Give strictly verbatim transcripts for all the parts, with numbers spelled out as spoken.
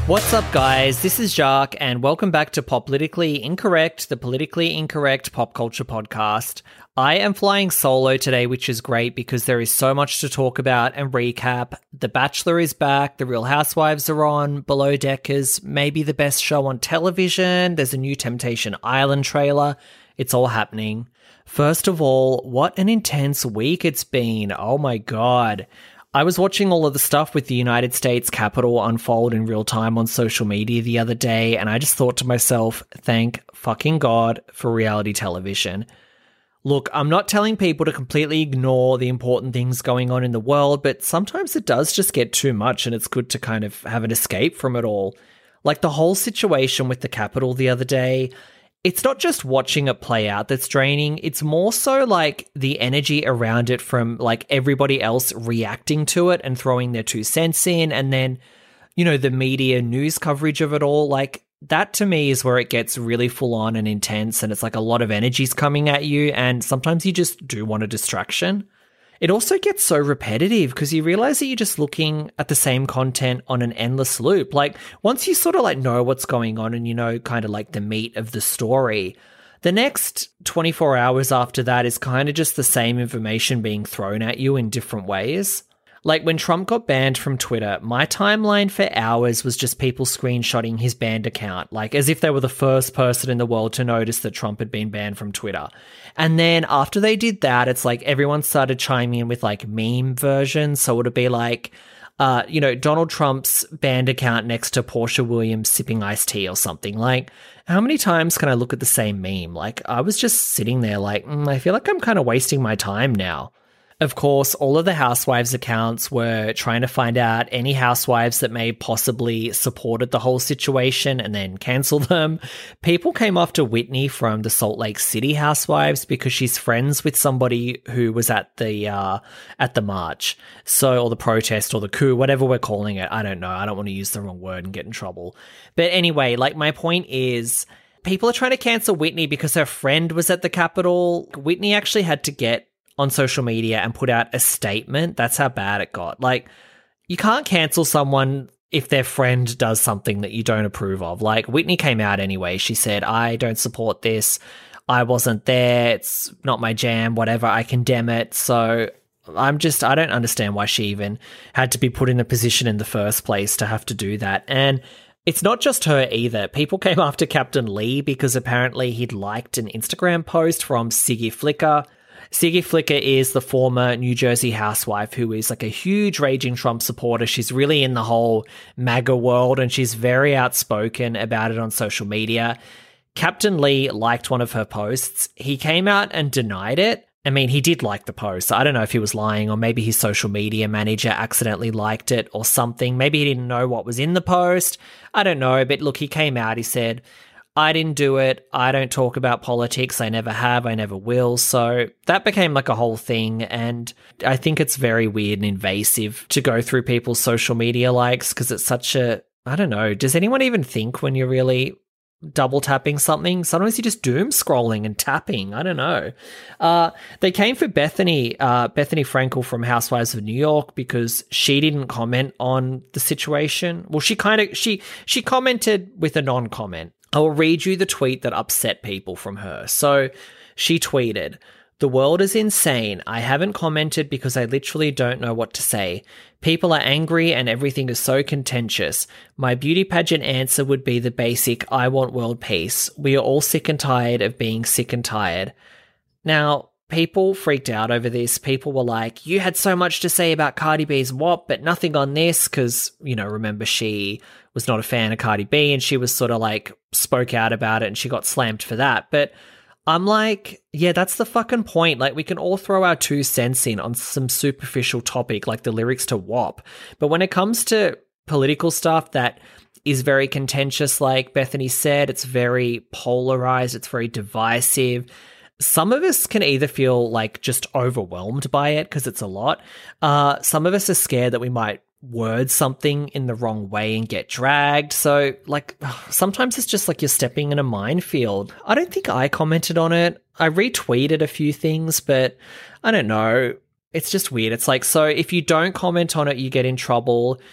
What's up, guys? This is Jacques, and welcome back to Pop Politically Incorrect, the politically incorrect pop culture podcast. I am flying solo today, which is great because there is so much to talk about and recap. The Bachelor is back, The Real Housewives are on, Below Deckers, maybe the best show on television, there's a new Temptation Island trailer. It's all happening. First of all, what an intense week it's been. Oh my god. I was watching all of the stuff with the United States Capitol unfold in real time on social media the other day, and I just thought to myself, thank fucking God for reality television. Look, I'm not telling people to completely ignore the important things going on in the world, but sometimes it does just get too much, and it's good to kind of have an escape from it all. Like the whole situation with the Capitol the other day, it's not just watching it play out that's draining, it's more so like the energy around it from like everybody else reacting to it and throwing their two cents in, and then, you know, the media news coverage of it all. Like that to me is where it gets really full on and intense, and it's like a lot of energy's coming at you, and sometimes you just do want a distraction. It also gets so repetitive because you realize that you're just looking at the same content on an endless loop. Like once you sort of like know what's going on and you know kind of like the meat of the story, the next twenty-four hours after that is kind of just the same information being thrown at you in different ways. Like when Trump got banned from Twitter, my timeline for hours was just people screenshotting his banned account, like as if they were the first person in the world to notice that Trump had been banned from Twitter. And then after they did that, it's like everyone started chiming in with like meme versions. So it would be like, uh, you know, Donald Trump's banned account next to Portia Williams sipping iced tea or something. Like, how many times can I look at the same meme? Like, I was just sitting there like, mm, I feel like I'm kind of wasting my time now. Of course, all of the housewives accounts were trying to find out any housewives that may possibly supported the whole situation and then cancel them. People came after Whitney from the Salt Lake City housewives because she's friends with somebody who was at the uh, at the march, so or the protest or the coup, whatever we're calling it. I don't know. I don't want to use the wrong word and get in trouble. But anyway, like my point is, people are trying to cancel Whitney because her friend was at the Capitol. Whitney actually had to get on social media and put out a statement. That's how bad it got. Like, you can't cancel someone if their friend does something that you don't approve of. Like, Whitney came out anyway. She said, I don't support this. I wasn't there. It's not my jam, whatever. I condemn it. So I'm just, I don't understand why she even had to be put in a position in the first place to have to do that. And it's not just her either. People came after Captain Lee because apparently he'd liked an Instagram post from Siggy Flicker. Siggy Flicker is the former New Jersey housewife who is like a huge raging Trump supporter. She's really in the whole MAGA world and she's very outspoken about it on social media. Captain Lee liked one of her posts. He came out and denied it. I mean, he did like the post. I don't know if he was lying or maybe his social media manager accidentally liked it or something. Maybe he didn't know what was in the post. I don't know. But look, he came out. He said, I didn't do it. I don't talk about politics. I never have. I never will. So that became like a whole thing. And I think it's very weird and invasive to go through people's social media likes because it's such a, I don't know. Does anyone even think when you're really double tapping something? Sometimes you're just doom scrolling and tapping. I don't know. Uh, they came for Bethany, uh, Bethany Frankel from Housewives of New York because she didn't comment on the situation. Well, she kind of, she, she commented with a non-comment. I will read you the tweet that upset people from her. So she tweeted, "The world is insane. I haven't commented because I literally don't know what to say. People are angry and everything is so contentious. My beauty pageant answer would be the basic, I want world peace. We are all sick and tired of being sick and tired." Now, people freaked out over this. People were like, you had so much to say about Cardi B's W A P, but nothing on this because, you know, remember she was not a fan of Cardi B and she was sort of like spoke out about it and she got slammed for that. But I'm like, yeah, that's the fucking point. Like, we can all throw our two cents in on some superficial topic like the lyrics to W A P. But when it comes to political stuff that is very contentious, like Bethany said, it's very polarized, it's very divisive. Some of us can either feel like just overwhelmed by it because it's a lot. Uh, some of us are scared that we might word something in the wrong way and get dragged. So, like, sometimes it's just like you're stepping in a minefield. I don't think I commented on it. I retweeted a few things, but I don't know. It's just weird. It's like, so if you don't comment on it, you get in trouble.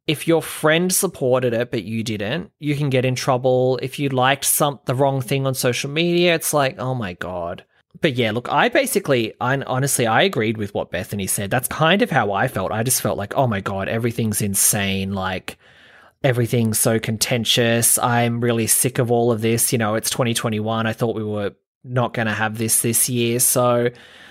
if your friend supported it but you didn't, you can get in trouble. If you liked some the wrong thing on social media, it's like, oh my God. But yeah, look, I basically, I, honestly, I agreed with what Bethany said. That's kind of how I felt. I just felt like, oh my God, everything's insane. Like, everything's so contentious. I'm really sick of all of this. You know, it's twenty twenty-one. I thought we were not going to have this this year. So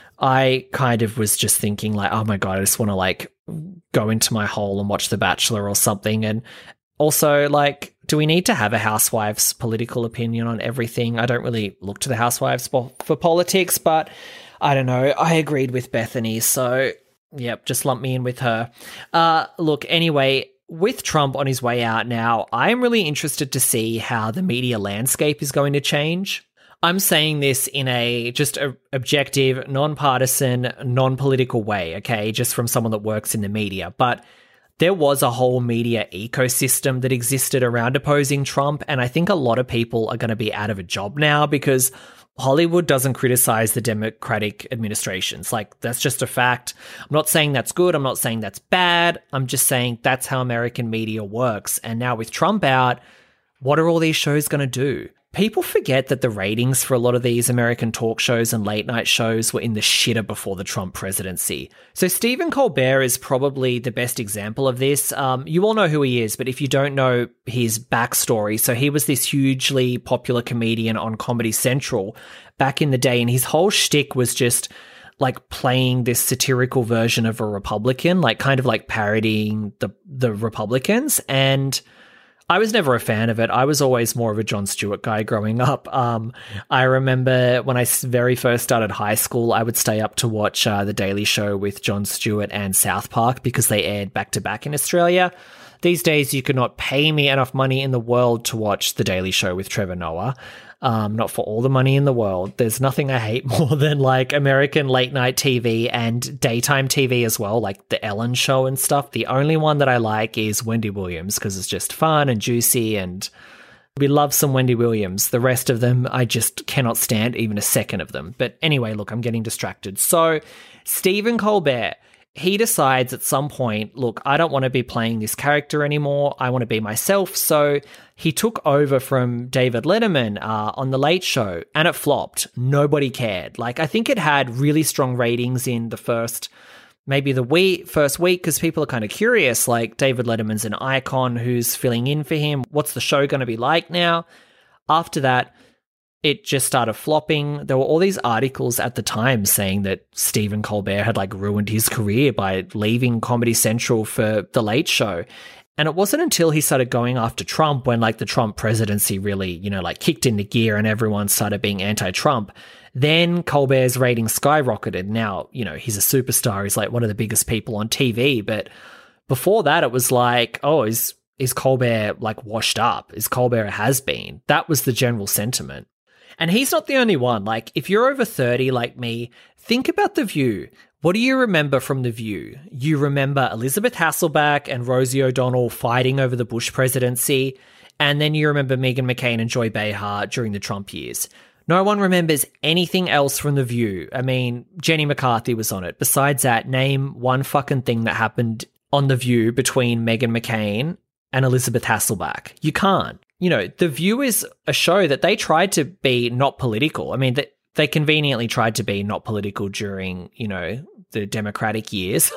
I kind of was just thinking like, oh my God, I just want to like go into my hole and watch The Bachelor or something. And also, like, do we need to have a housewife's political opinion on everything? I don't really look to the housewives for, for politics, but I don't know. I agreed with Bethany. So, yep, just lump me in with her. Uh, look, anyway, with Trump on his way out now, I'm really interested to see how the media landscape is going to change. I'm saying this in a just a objective, non-partisan, non-political way, okay, just from someone that works in the media. But there was a whole media ecosystem that existed around opposing Trump, and I think a lot of people are going to be out of a job now because Hollywood doesn't criticize the Democratic administrations. Like, that's just a fact. I'm not saying that's good. I'm not saying that's bad. I'm just saying that's how American media works. And now with Trump out, what are all these shows going to do? People forget that the ratings for a lot of these American talk shows and late night shows were in the shitter before the Trump presidency. So Stephen Colbert is probably the best example of this. Um, you all know who he is, but if you don't know his backstory, so he was this hugely popular comedian on Comedy Central back in the day, and his whole shtick was just like playing this satirical version of a Republican, like kind of like parodying the the Republicans. And I was never a fan of it. I was always more of a Jon Stewart guy growing up. Um, I remember when I very first started high school, I would stay up to watch uh, The Daily Show with Jon Stewart and South Park because they aired back-to-back in Australia. These days, you could not pay me enough money in the world to watch The Daily Show with Trevor Noah. Um, not for all the money in the world. There's nothing I hate more than like American late night T V and daytime T V as well, like the Ellen Show and stuff. The only one that I like is Wendy Williams because it's just fun and juicy, and we love some Wendy Williams. The rest of them, I just cannot stand even a second of them. But anyway, look, I'm getting distracted. So Stephen Colbert, he decides at some point, look, I don't want to be playing this character anymore. I want to be myself. So he took over from David Letterman uh, on The Late Show, and it flopped. Nobody cared. Like, I think it had really strong ratings in the first, maybe the week, first week, because people are kind of curious. Like, David Letterman's an icon. Who's filling in for him? What's the show going to be like now? After that, it just started flopping. There were all these articles at the time saying that Stephen Colbert had like ruined his career by leaving Comedy Central for The Late Show. And it wasn't until he started going after Trump when like the Trump presidency really, you know, like kicked into gear and everyone started being anti-Trump. Then Colbert's ratings skyrocketed. Now, you know, he's a superstar. He's like one of the biggest people on T V. But before that, it was like, oh, is, is Colbert like washed up? Is Colbert a has-been? That was the general sentiment. And he's not the only one. Like, if you're over thirty like me, think about The View. What do you remember from The View? You remember Elizabeth Hasselbeck and Rosie O'Donnell fighting over the Bush presidency, and then you remember Meghan McCain and Joy Behar during the Trump years. No one remembers anything else from The View. I mean, Jenny McCarthy was on it. Besides that, name one fucking thing that happened on The View between Meghan McCain and Elizabeth Hasselbeck. You can't. You know, The View is a show that they tried to be not political. I mean, they, they conveniently tried to be not political during, you know, the Democratic years.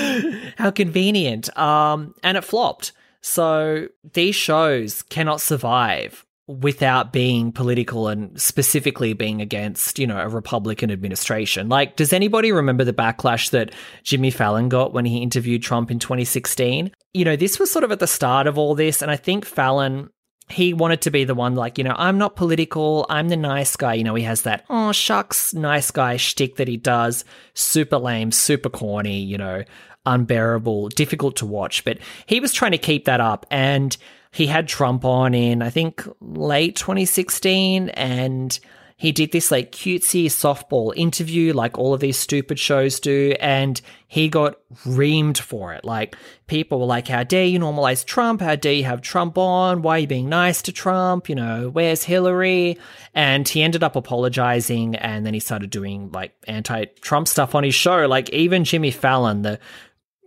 How convenient. Um, and it flopped. So these shows cannot survive without being political and specifically being against, you know, a Republican administration. Like, does anybody remember the backlash that Jimmy Fallon got when he interviewed Trump in twenty sixteen? You know, this was sort of at the start of all this, and I think Fallon, he wanted to be the one like, you know, I'm not political, I'm the nice guy. You know, he has that, oh, shucks, nice guy shtick that he does. Super lame, super corny, you know, unbearable, difficult to watch. But he was trying to keep that up, and he had Trump on in, I think, late twenty sixteen, and he did this like cutesy softball interview like all of these stupid shows do, and he got reamed for it. Like, people were like, how dare you normalize Trump? How dare you have Trump on? Why are you being nice to Trump? You know, where's Hillary? And he ended up apologizing, and then he started doing like anti-Trump stuff on his show. Like, even Jimmy Fallon, the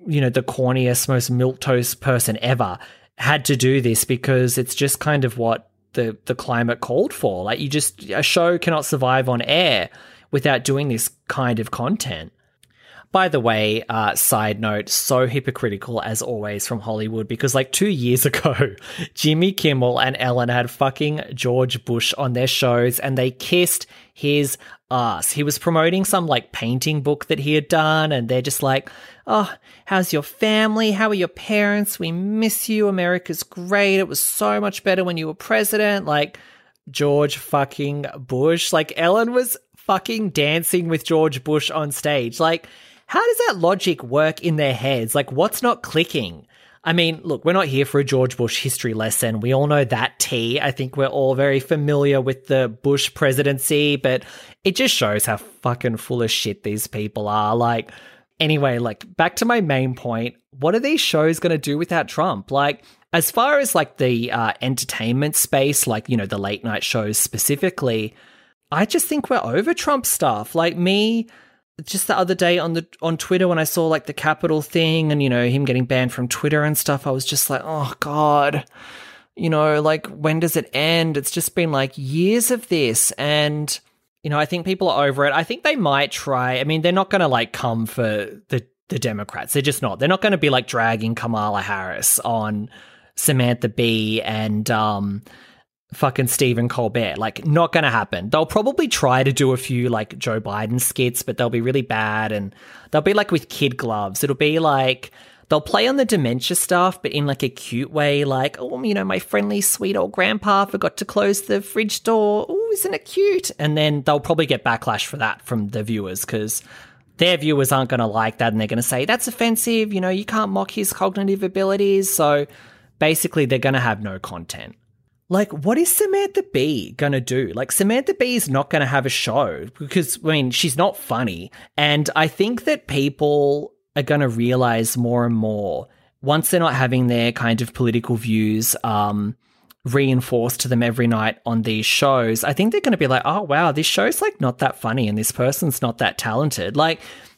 you know, the corniest, most milquetoast person ever had to do this because it's just kind of what the, the climate called for. Like, you just, a show cannot survive on air without doing this kind of content. By the way, uh, side note, so hypocritical as always from Hollywood, because like two years ago, Jimmy Kimmel and Ellen had fucking George Bush on their shows and they kissed his ass. He was promoting some like painting book that he had done and they're just like, oh, how's your family? How are your parents? We miss you. America's great. It was so much better when you were president. Like, George fucking Bush. Like, Ellen was fucking dancing with George Bush on stage. Like, how does that logic work in their heads? Like, what's not clicking? I mean, look, we're not here for a George Bush history lesson. We all know that tea. I think we're all very familiar with the Bush presidency, but it just shows how fucking full of shit these people are. Like, anyway, like, back to my main point. What are these shows going to do without Trump? Like, as far as like the uh, entertainment space, like, you know, the late night shows specifically, I just think we're over Trump stuff. Like, me... Just the other day on the on Twitter when I saw like the Capitol thing and, you know, him getting banned from Twitter and stuff, I was just like, oh God, you know, like, when does it end? It's just been like years of this. And, you know, I think people are over it. I think they might try. I mean, they're not going to like come for the, the Democrats. They're just not. They're not going to be like dragging Kamala Harris on Samantha Bee and, um, fucking Stephen Colbert. Like, not going to happen. They'll probably try to do a few like Joe Biden skits, but they'll be really bad and they'll be like with kid gloves. It'll be like they'll play on the dementia stuff, but in like a cute way, like, oh, you know, my friendly sweet old grandpa forgot to close the fridge door. Oh, isn't it cute? And then they'll probably get backlash for that from the viewers because their viewers aren't going to like that and they're going to say, that's offensive, you know, you can't mock his cognitive abilities. So basically they're going to have no content. Like, what is Samantha Bee going to do? Like, Samantha Bee is not going to have a show because, I mean, she's not funny. And I think that people are going to realize more and more once they're not having their kind of political views um, reinforced to them every night on these shows. I think they're going to be like, oh, wow, this show's like not that funny and this person's not that talented. Like,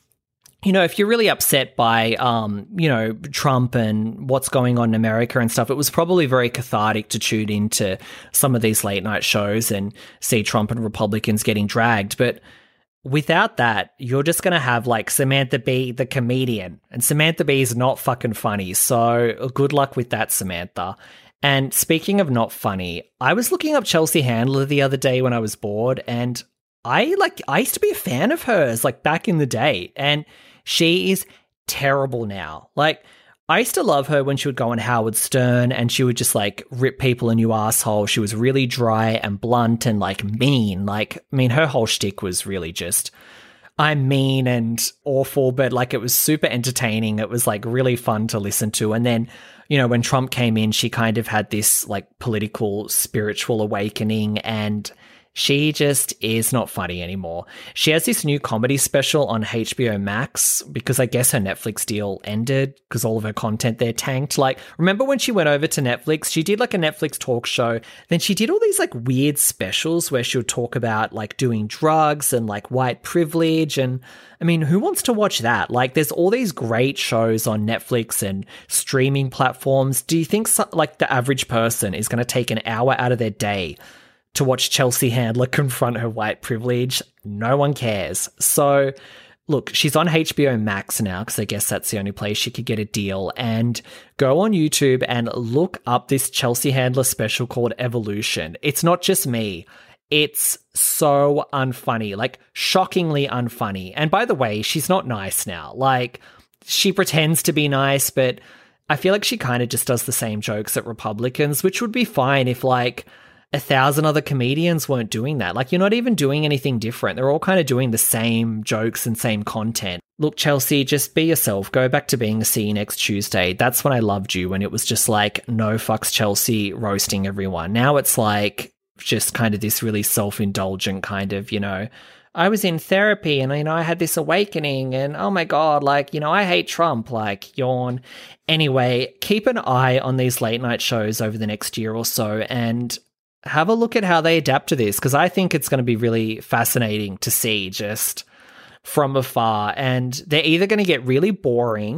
you know, if you're really upset by, um, you know, Trump and what's going on in America and stuff, it was probably very cathartic to tune into some of these late night shows and see Trump and Republicans getting dragged. But without that, you're just going to have like Samantha Bee, the comedian, and Samantha Bee is not fucking funny. So good luck with that, Samantha. And speaking of not funny, I was looking up Chelsea Handler the other day when I was bored, and I like, I used to be a fan of hers like back in the day, and she is terrible now. Like, I used to love her when she would go on Howard Stern and she would just like rip people a new asshole. She was really dry and blunt and like mean. Like, I mean, her whole shtick was really just, I'm mean and awful, but like it was super entertaining. It was like really fun to listen to. And then, you know, when Trump came in, she kind of had this like political spiritual awakening and she just is not funny anymore. She has this new comedy special on H B O Max because I guess her Netflix deal ended because all of her content there tanked. Like, remember when she went over to Netflix? She did like a Netflix talk show. Then she did all these like weird specials where she would talk about like doing drugs and like white privilege. And I mean, who wants to watch that? Like, there's all these great shows on Netflix and streaming platforms. Do you think so- like the average person is going to take an hour out of their day to watch Chelsea Handler confront her white privilege? No one cares. So, look, she's on H B O Max now because I guess that's the only place she could get a deal. And go on YouTube and look up this Chelsea Handler special called Evolution. It's not just me. It's so unfunny, like shockingly unfunny. And by the way, she's not nice now. Like, she pretends to be nice, but I feel like she kind of just does the same jokes at Republicans, which would be fine if like a thousand other comedians weren't doing that. Like, you're not even doing anything different. They're all kind of doing the same jokes and same content. Look, Chelsea, just be yourself. Go back to being a See You Next Tuesday. That's when I loved you, when it was just like, no fucks Chelsea roasting everyone. Now it's like just kind of this really self-indulgent kind of, you know, I was in therapy and, you know, I had this awakening and, oh my God, like, you know, I hate Trump, like, yawn. Anyway, keep an eye on these late night shows over the next year or so and have a look at how they adapt to this, because I think it's going to be really fascinating to see just from afar. And they're either going to get really boring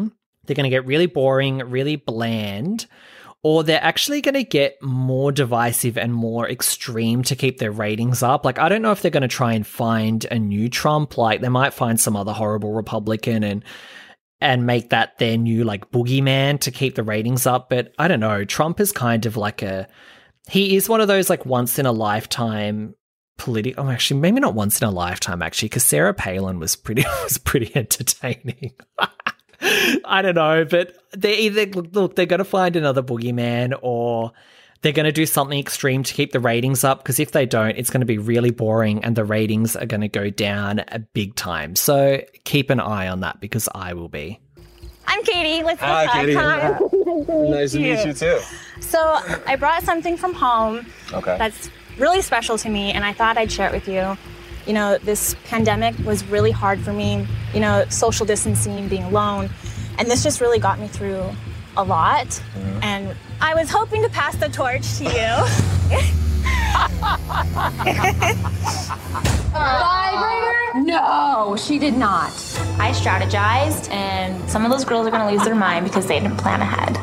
they're going to get really boring, really bland, or they're actually going to get more divisive and more extreme to keep their ratings up. Like, I don't know if they're going to try and find a new Trump. Like, they might find some other horrible Republican and and make that their new, like, boogeyman to keep the ratings up. But I don't know. Trump is kind of like a... He is one of those, like, once-in-a-lifetime political... Oh, actually, maybe not once in a lifetime, actually, because Sarah Palin was pretty was pretty entertaining. I don't know, but they either look, they're going to find another boogeyman or they're going to do something extreme to keep the ratings up, because if they don't, it's going to be really boring and the ratings are going to go down a big time. So keep an eye on that, because I will be. I'm Katie. Let's go. Hi, Katie. Hi. Nice to meet you too. So I brought something from home Okay. that's really special to me, and I thought I'd share it with you. You know, this pandemic was really hard for me, you know, social distancing, being alone, and this just really got me through a lot. Mm-hmm. And I was hoping to pass the torch to you. Vibrator? No, she did not. I strategized, and some of those girls are going to lose their mind because they didn't plan ahead.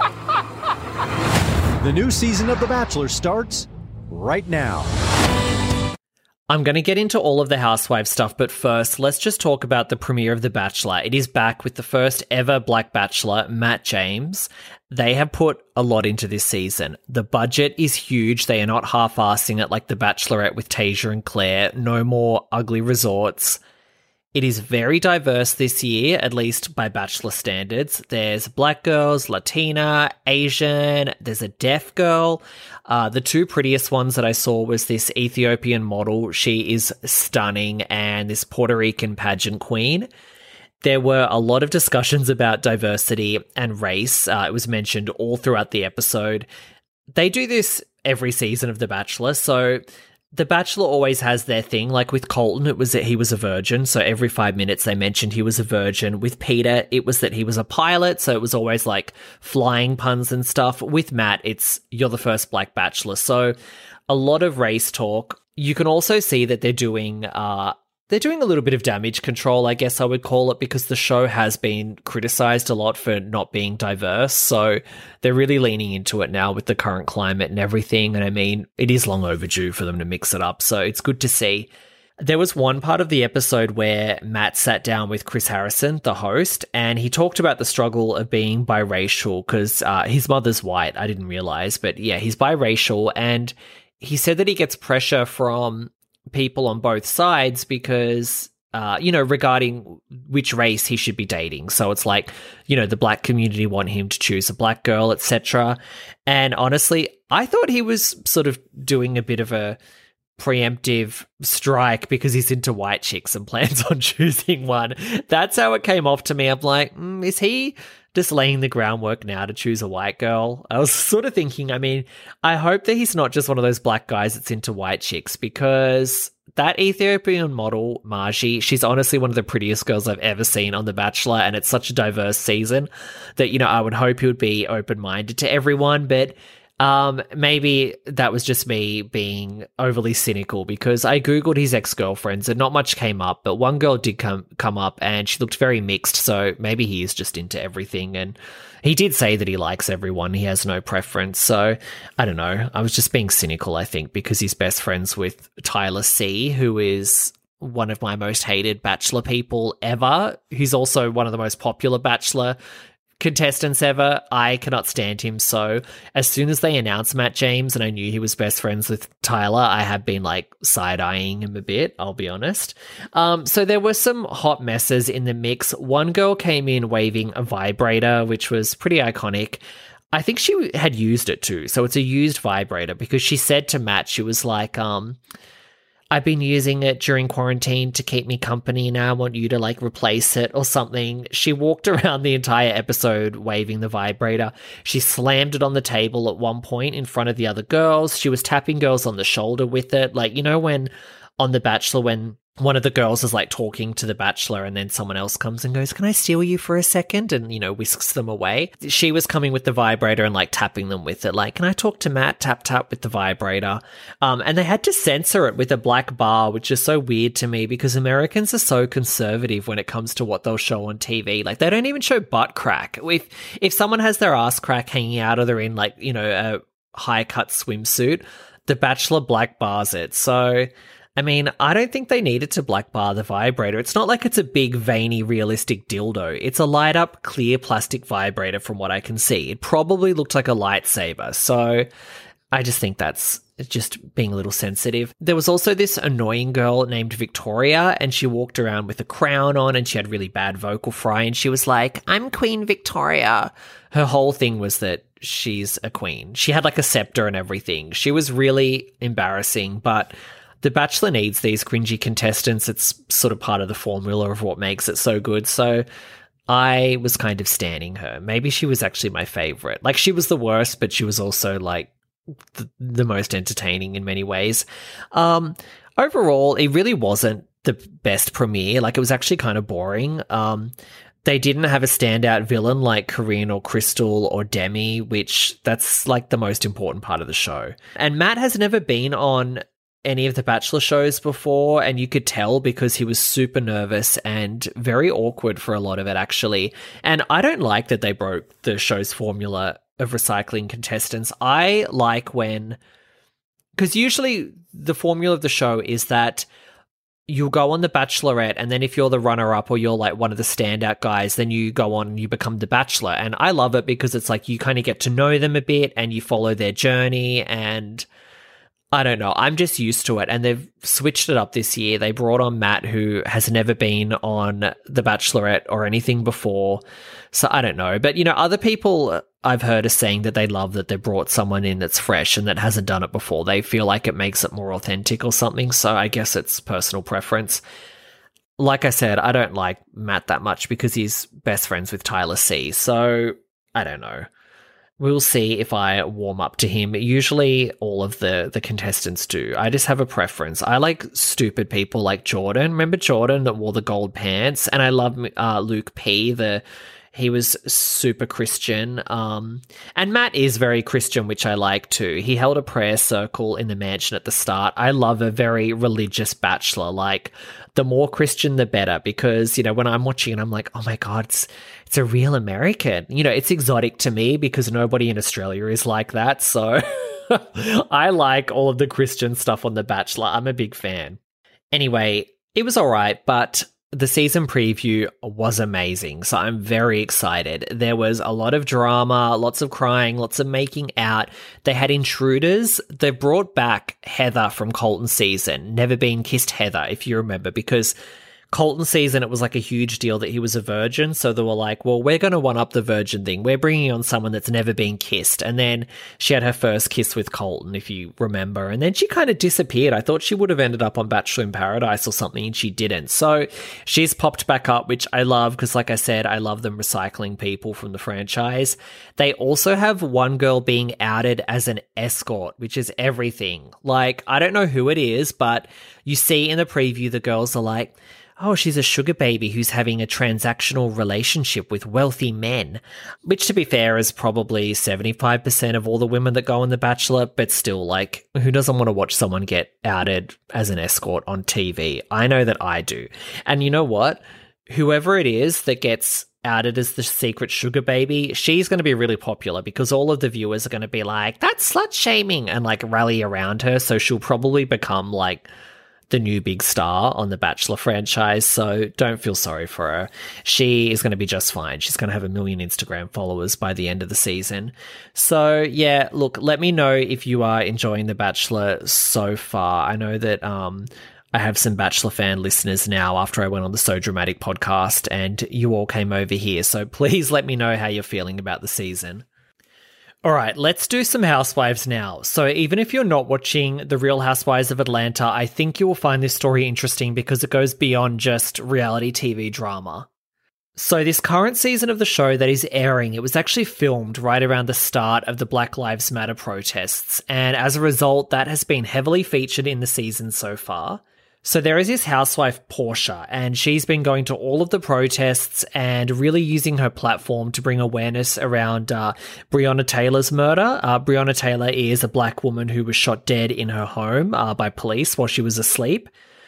The new season of The Bachelor starts right now. I'm going to get into all of the housewife stuff, but first, let's just talk about the premiere of The Bachelor. It is back with the first ever Black Bachelor, Matt James. They have put a lot into this season. The budget is huge. They are not half-assing it like The Bachelorette with Tasia and Claire. No more ugly resorts. It is very diverse this year, at least by Bachelor standards. There's black girls, Latina, Asian, there's a deaf girl. Uh, the two prettiest ones that I saw was this Ethiopian model. She is stunning, and this Puerto Rican pageant queen. There were a lot of discussions about diversity and race. Uh, it was mentioned all throughout the episode. They do this every season of The Bachelor, so The Bachelor always has their thing. Like with Colton, it was that he was a virgin, so every five minutes they mentioned he was a virgin. With Peter, it was that he was a pilot, so it was always like flying puns and stuff. With Matt, it's you're the first Black Bachelor, so a lot of race talk. You can also see that they're doing uh, they're doing a little bit of damage control, I guess I would call it, because the show has been criticized a lot for not being diverse. So they're really leaning into it now with the current climate and everything. And I mean, it is long overdue for them to mix it up. So it's good to see. There was one part of the episode where Matt sat down with Chris Harrison, the host, and he talked about the struggle of being biracial because uh, his mother's white. I didn't realize, but yeah, he's biracial. And he said that he gets pressure from people on both sides because, uh, you know, regarding which race he should be dating. So it's like, you know, the black community want him to choose a black girl, et cetera. And honestly, I thought he was sort of doing a bit of a preemptive strike because he's into white chicks and plans on choosing one. That's how it came off to me. I'm like, mm, is he just laying the groundwork now to choose a white girl? I was sort of thinking, I mean, I hope that he's not just one of those black guys that's into white chicks, because that Ethiopian model, Margie, she's honestly one of the prettiest girls I've ever seen on The Bachelor, and it's such a diverse season that, you know, I would hope he would be open-minded to everyone, but Um, maybe that was just me being overly cynical, because I Googled his ex-girlfriends and not much came up, but one girl did come come up and she looked very mixed, so maybe he is just into everything. And he did say that he likes everyone, he has no preference, so I don't know. I was just being cynical, I think, because he's best friends with Tyler C, who is one of my most hated Bachelor people ever. He's also one of the most popular Bachelor contestants ever. I cannot stand him. So as soon as they announced Matt James and I knew he was best friends with Tyler, I have been like side-eyeing him a bit, I'll be honest. Um, so there were some hot messes in the mix. One girl came in waving a vibrator, which was pretty iconic. I think she had used it too. So it's a used vibrator, because she said to Matt, she was like, um, I've been using it during quarantine to keep me company. Now I want you to like replace it or something. She walked around the entire episode waving the vibrator. She slammed it on the table at one point in front of the other girls. She was tapping girls on the shoulder with it. Like, you know, when on The Bachelor when one of the girls is like talking to the Bachelor and then someone else comes and goes, "Can I steal you for a second?" and, you know, whisks them away. She was coming with the vibrator and like tapping them with it. Like, "Can I talk to Matt?" Tap, tap with the vibrator. Um, and they had to censor it with a black bar, which is so weird to me because Americans are so conservative when it comes to what they'll show on T V. Like, they don't even show butt crack. If, if someone has their ass crack hanging out or they're in like, you know, a high cut swimsuit, The Bachelor black bars it. So, I mean, I don't think they needed to black bar the vibrator. It's not like it's a big, veiny, realistic dildo. It's a light-up, clear plastic vibrator from what I can see. It probably looked like a lightsaber. So I just think that's just being a little sensitive. There was also this annoying girl named Victoria, and she walked around with a crown on, and she had really bad vocal fry, and she was like, "I'm Queen Victoria." Her whole thing was that she's a queen. She had like a scepter and everything. She was really embarrassing, but The Bachelor needs these cringy contestants. It's sort of part of the formula of what makes it so good. So I was kind of standing her. Maybe she was actually my favorite. Like, she was the worst, but she was also like the, the most entertaining in many ways. Um, overall, it really wasn't the best premiere. Like, it was actually kind of boring. Um, They didn't have a standout villain like Corinne or Crystal or Demi, which that's like the most important part of the show. And Matt has never been on any of the Bachelor shows before, and you could tell because he was super nervous and very awkward for a lot of it, actually. And I don't like that they broke the show's formula of recycling contestants. I like when... Because usually the formula of the show is that you'll go on The Bachelorette, and then if you're the runner-up or you're like one of the standout guys, then you go on and you become The Bachelor. And I love it because it's like you kind of get to know them a bit and you follow their journey, and I don't know, I'm just used to it. And they've switched it up this year. They brought on Matt, who has never been on The Bachelorette or anything before. So I don't know. But, you know, other people I've heard are saying that they love that they brought someone in that's fresh and that hasn't done it before. They feel like it makes it more authentic or something. So I guess it's personal preference. Like I said, I don't like Matt that much because he's best friends with Tyler C. So I don't know. We'll see if I warm up to him. Usually all of the, the contestants do. I just have a preference. I like stupid people like Jordan. Remember Jordan that wore the gold pants? And I love uh, Luke P. The He was super Christian. Um, and Matt is very Christian, which I like too. He held a prayer circle in the mansion at the start. I love a very religious bachelor. Like, the more Christian, the better. Because, you know, when I'm watching it, I'm like, oh my God, it's, it's a real American. You know, it's exotic to me because nobody in Australia is like that. So I like all of the Christian stuff on The Bachelor. I'm a big fan. Anyway, it was all right, but the season preview was amazing, so I'm very excited. There was a lot of drama, lots of crying, lots of making out. They had intruders. They brought back Heather from Colton's season, Never Been Kissed Heather, if you remember, because Colton's season, it was like a huge deal that he was a virgin, so they were like, well, we're going to one-up the virgin thing. We're bringing on someone that's never been kissed. And then she had her first kiss with Colton, if you remember, and then she kind of disappeared. I thought she would have ended up on Bachelor in Paradise or something, and she didn't. So she's popped back up, which I love, because like I said, I love them recycling people from the franchise. They also have one girl being outed as an escort, which is everything. Like, I don't know who it is, but you see in the preview, the girls are like, oh, she's a sugar baby who's having a transactional relationship with wealthy men, which, to be fair, is probably seventy-five percent of all the women that go on The Bachelor, but still, like, who doesn't want to watch someone get outed as an escort on T V? I know that I do. And you know what? Whoever it is that gets outed as the secret sugar baby, she's going to be really popular because all of the viewers are going to be like, that's slut shaming, and like rally around her. So she'll probably become like the new big star on the Bachelor franchise, so don't feel sorry for her. She is going to be just fine. She's going to have a million Instagram followers by the end of the season. So yeah, look, let me know if you are enjoying The Bachelor so far. I know that um, I have some Bachelor fan listeners now after I went on the So Dramatic podcast and you all came over here, so please let me know how you're feeling about the season. All right, let's do some Housewives now. So even if you're not watching The Real Housewives of Atlanta, I think you will find this story interesting because it goes beyond just reality T V drama. So this current season of the show that is airing, it was actually filmed right around the start of the Black Lives Matter protests. And as a result, that has been heavily featured in the season so far. So there is this housewife, Portia, and she's been going to all of the protests and really using her platform to bring awareness around uh, Breonna Taylor's murder. Uh, Breonna Taylor is a black woman who was shot dead in her home uh, by police while she was asleep.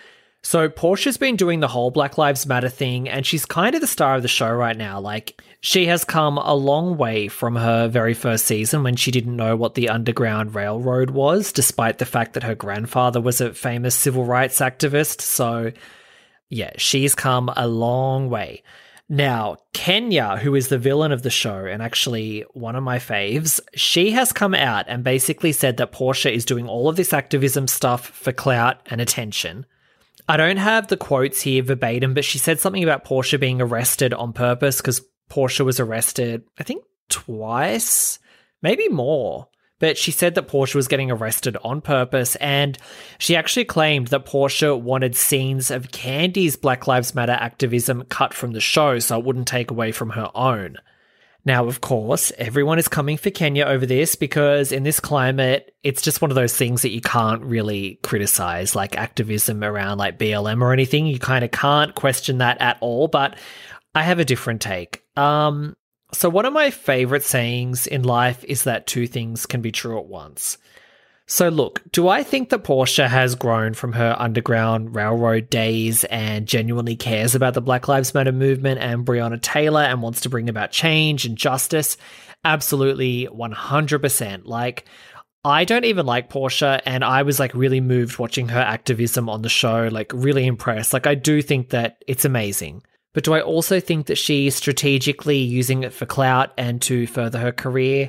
So Portia's been doing the whole Black Lives Matter thing, and she's kind of the star of the show right now. Like, she has come a long way from her very first season when she didn't know what the Underground Railroad was, despite the fact that her grandfather was a famous civil rights activist. So, yeah, she's come a long way. Now, Kenya, who is the villain of the show and actually one of my faves, she has come out and basically said that Portia is doing all of this activism stuff for clout and attention. I don't have the quotes here verbatim, but she said something about Portia being arrested on purpose because Portia was arrested, I think, twice, maybe more. But she said that Portia was getting arrested on purpose, and she actually claimed that Portia wanted scenes of Candy's Black Lives Matter activism cut from the show so it wouldn't take away from her own. Now, of course, everyone is coming for Kenya over this because in this climate, it's just one of those things that you can't really criticize, like activism around like B L M or anything. You kind of can't question that at all, but I have a different take. Um, so one of my favorite sayings in life is that two things can be true at once. So look, do I think that Portia has grown from her Underground Railroad days and genuinely cares about the Black Lives Matter movement and Breonna Taylor and wants to bring about change and justice? Absolutely, one hundred percent. Like, I don't even like Portia, and I was like really moved watching her activism on the show, like really impressed. Like, I do think that it's amazing. But do I also think that she's strategically using it for clout and to further her career?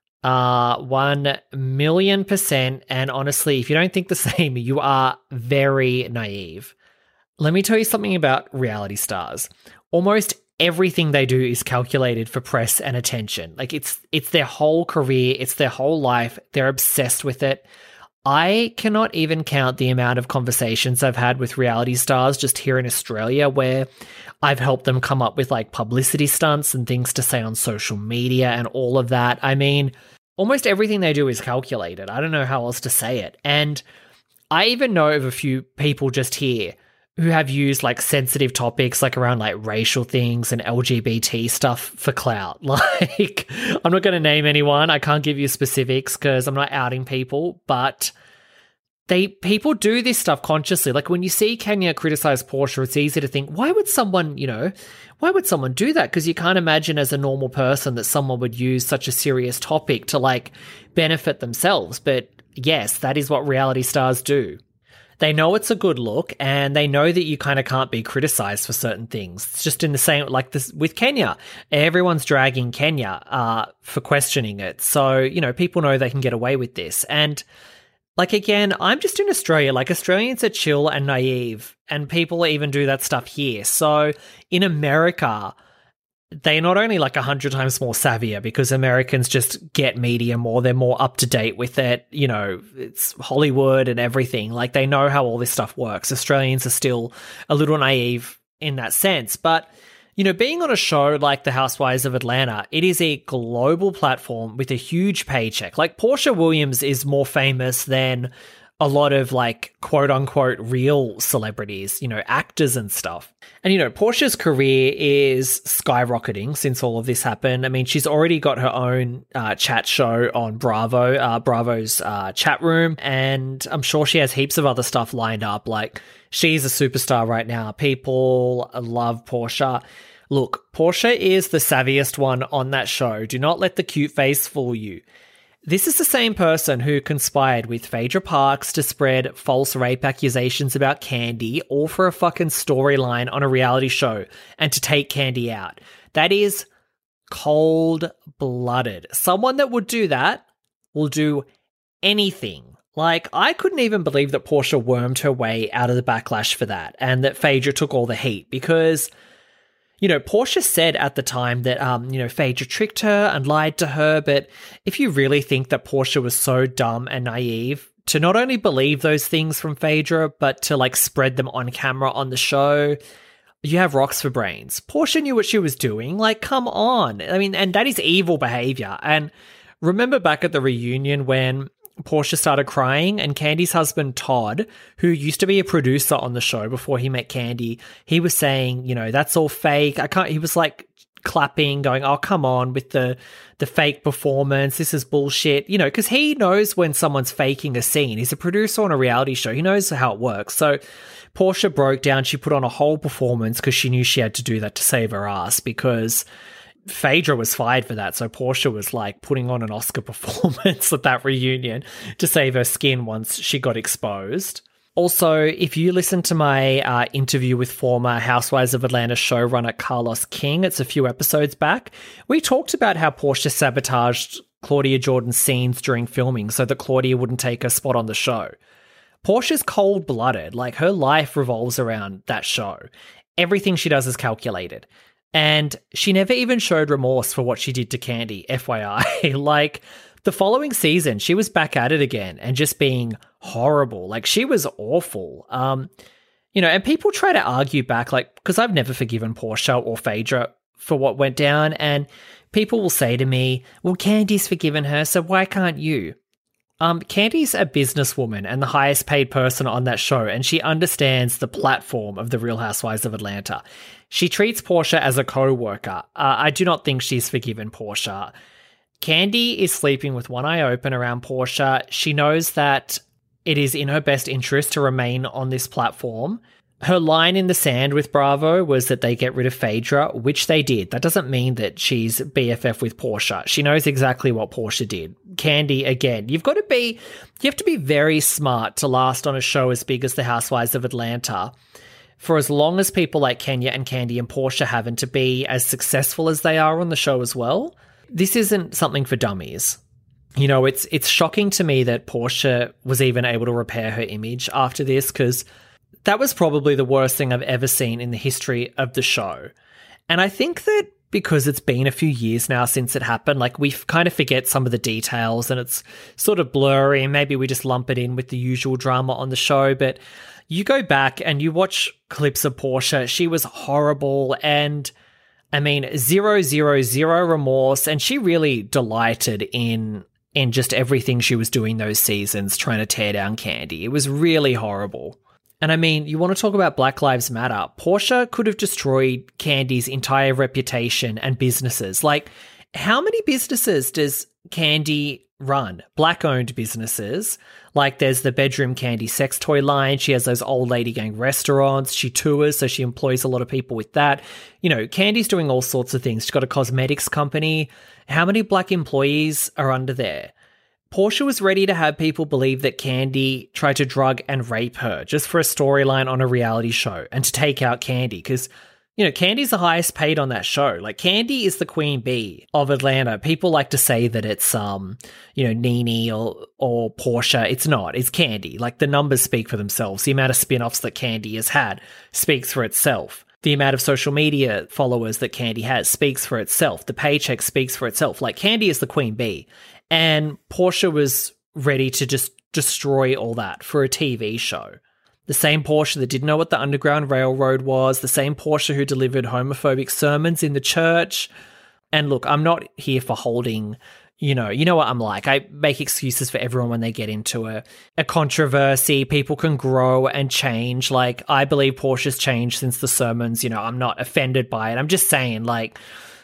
Uh, one million percent. And honestly, if you don't think the same, you are very naive. Let me tell you something about reality stars. Almost everything they do is calculated for press and attention. Like it's, it's their whole career. It's their whole life. They're obsessed with it. I cannot even count the amount of conversations I've had with reality stars just here in Australia where I've helped them come up with like publicity stunts and things to say on social media and all of that. I mean, almost everything they do is calculated. I don't know how else to say it. And I even know of a few people just here who have used like sensitive topics like around like racial things and L G B T stuff for clout. Like, I'm not going to name anyone. I can't give you specifics because I'm not outing people, but they people do this stuff consciously. Like when you see Kenya criticize Portia, it's easy to think, why would someone, you know, why would someone do that? Because you can't imagine as a normal person that someone would use such a serious topic to like benefit themselves. But yes, that is what reality stars do. They know it's a good look and they know that you kind of can't be criticized for certain things. It's just in the same, like this with Kenya. Everyone's dragging Kenya uh, for questioning it. So, you know, people know they can get away with this. And like, again, I'm just in Australia. Like, Australians are chill and naive, and people even do that stuff here. So in America, they're not only like a hundred times more savvier because Americans just get media more. They're more up to date with it. You know, it's Hollywood and everything. Like, they know how all this stuff works. Australians are still a little naive in that sense. But, you know, being on a show like The Housewives of Atlanta, it is a global platform with a huge paycheck. Like, Portia Williams is more famous than a lot of like quote unquote real celebrities, you know, actors and stuff. And, you know, Portia's career is skyrocketing since all of this happened. I mean, she's already got her own uh, chat show on Bravo, uh, Bravo's uh, chat room. And I'm sure she has heaps of other stuff lined up. Like, she's a superstar right now. People love Portia. Look, Portia is the savviest one on that show. Do not let the cute face fool you. This is the same person who conspired with Phaedra Parks to spread false rape accusations about Candy, all for a fucking storyline on a reality show, and to take Candy out. That is cold-blooded. Someone that would do that will do anything. Like, I couldn't even believe that Portia wormed her way out of the backlash for that, and that Phaedra took all the heat, because, you know, Portia said at the time that, um, you know, Phaedra tricked her and lied to her, but if you really think that Portia was so dumb and naive to not only believe those things from Phaedra, but to, like, spread them on camera on the show, you have rocks for brains. Portia knew what she was doing. Like, come on. I mean, and that is evil behavior. And remember back at the reunion when Portia started crying, and Candy's husband, Todd, who used to be a producer on the show before he met Candy, he was saying, you know, that's all fake. I can't, he was like clapping, going, oh, come on with the, the fake performance. This is bullshit, you know, because he knows when someone's faking a scene. He's a producer on a reality show. He knows how it works. So Portia broke down. She put on a whole performance because she knew she had to do that to save her ass, because Phaedra was fired for that, so Portia was like putting on an Oscar performance at that reunion to save her skin once she got exposed. Also, if you listen to my uh, interview with former Housewives of Atlanta showrunner Carlos King, it's a few episodes back, we talked about how Portia sabotaged Claudia Jordan's scenes during filming so that Claudia wouldn't take her spot on the show. Portia's cold-blooded, like her life revolves around that show. Everything she does is calculated. And she never even showed remorse for what she did to Candy, F Y I. Like, the following season, she was back at it again and just being horrible. Like, she was awful. Um, you know, and people try to argue back, like, because I've never forgiven Portia or Phaedra for what went down. And people will say to me, well, Candy's forgiven her, so why can't you? Um, Candy's a businesswoman and the highest paid person on that show, and she understands the platform of the Real Housewives of Atlanta. She treats Portia as a co-worker. Uh, I do not think she's forgiven Portia. Candy is sleeping with one eye open around Portia. She knows that it is in her best interest to remain on this platform. Her line in the sand with Bravo was that they get rid of Phaedra, which they did. That doesn't mean that she's B F F with Portia. She knows exactly what Portia did. Candy, again, you've got to be, you have to be very smart to last on a show as big as the Housewives of Atlanta for as long as people like Kenya and Candy and Portia have, and to be as successful as they are on the show as well. This isn't something for dummies. You know, it's it's shocking to me that Portia was even able to repair her image after this, because that was probably the worst thing I've ever seen in the history of the show. And I think that because it's been a few years now since it happened, like, we kind of forget some of the details and it's sort of blurry, and maybe we just lump it in with the usual drama on the show. But you go back and you watch clips of Portia, she was horrible, and I mean, zero, zero, zero remorse. And she really delighted in in just everything she was doing those seasons, trying to tear down Candy. It was really horrible. And I mean, you want to talk about Black Lives Matter. Portia could have destroyed Candy's entire reputation and businesses. Like, how many businesses does Candy run? Black-owned businesses. Like, there's the Bedroom Candy sex toy line. She has those old lady gang restaurants. She tours, so she employs a lot of people with that. You know, Candy's doing all sorts of things. She's got a cosmetics company. How many black employees are under there? Portia was ready to have people believe that Candy tried to drug and rape her just for a storyline on a reality show and to take out Candy, because, you know, Candy's the highest paid on that show. Like, Candy is the queen bee of Atlanta. People like to say that it's, um, you know, Nene or, or Portia. It's not. It's Candy. Like, the numbers speak for themselves. The amount of spin-offs that Candy has had speaks for itself. The amount of social media followers that Candy has speaks for itself. The paycheck speaks for itself. Like, Candy is the queen bee. And Portia was ready to just destroy all that for a T V show. The same Portia that didn't know what the Underground Railroad was, the same Portia who delivered homophobic sermons in the church. And look, I'm not here for holding, you know, you know what I'm like. I make excuses for everyone when they get into a, a controversy. People can grow and change. Like, I believe Portia's changed since the sermons. You know, I'm not offended by it. I'm just saying, like,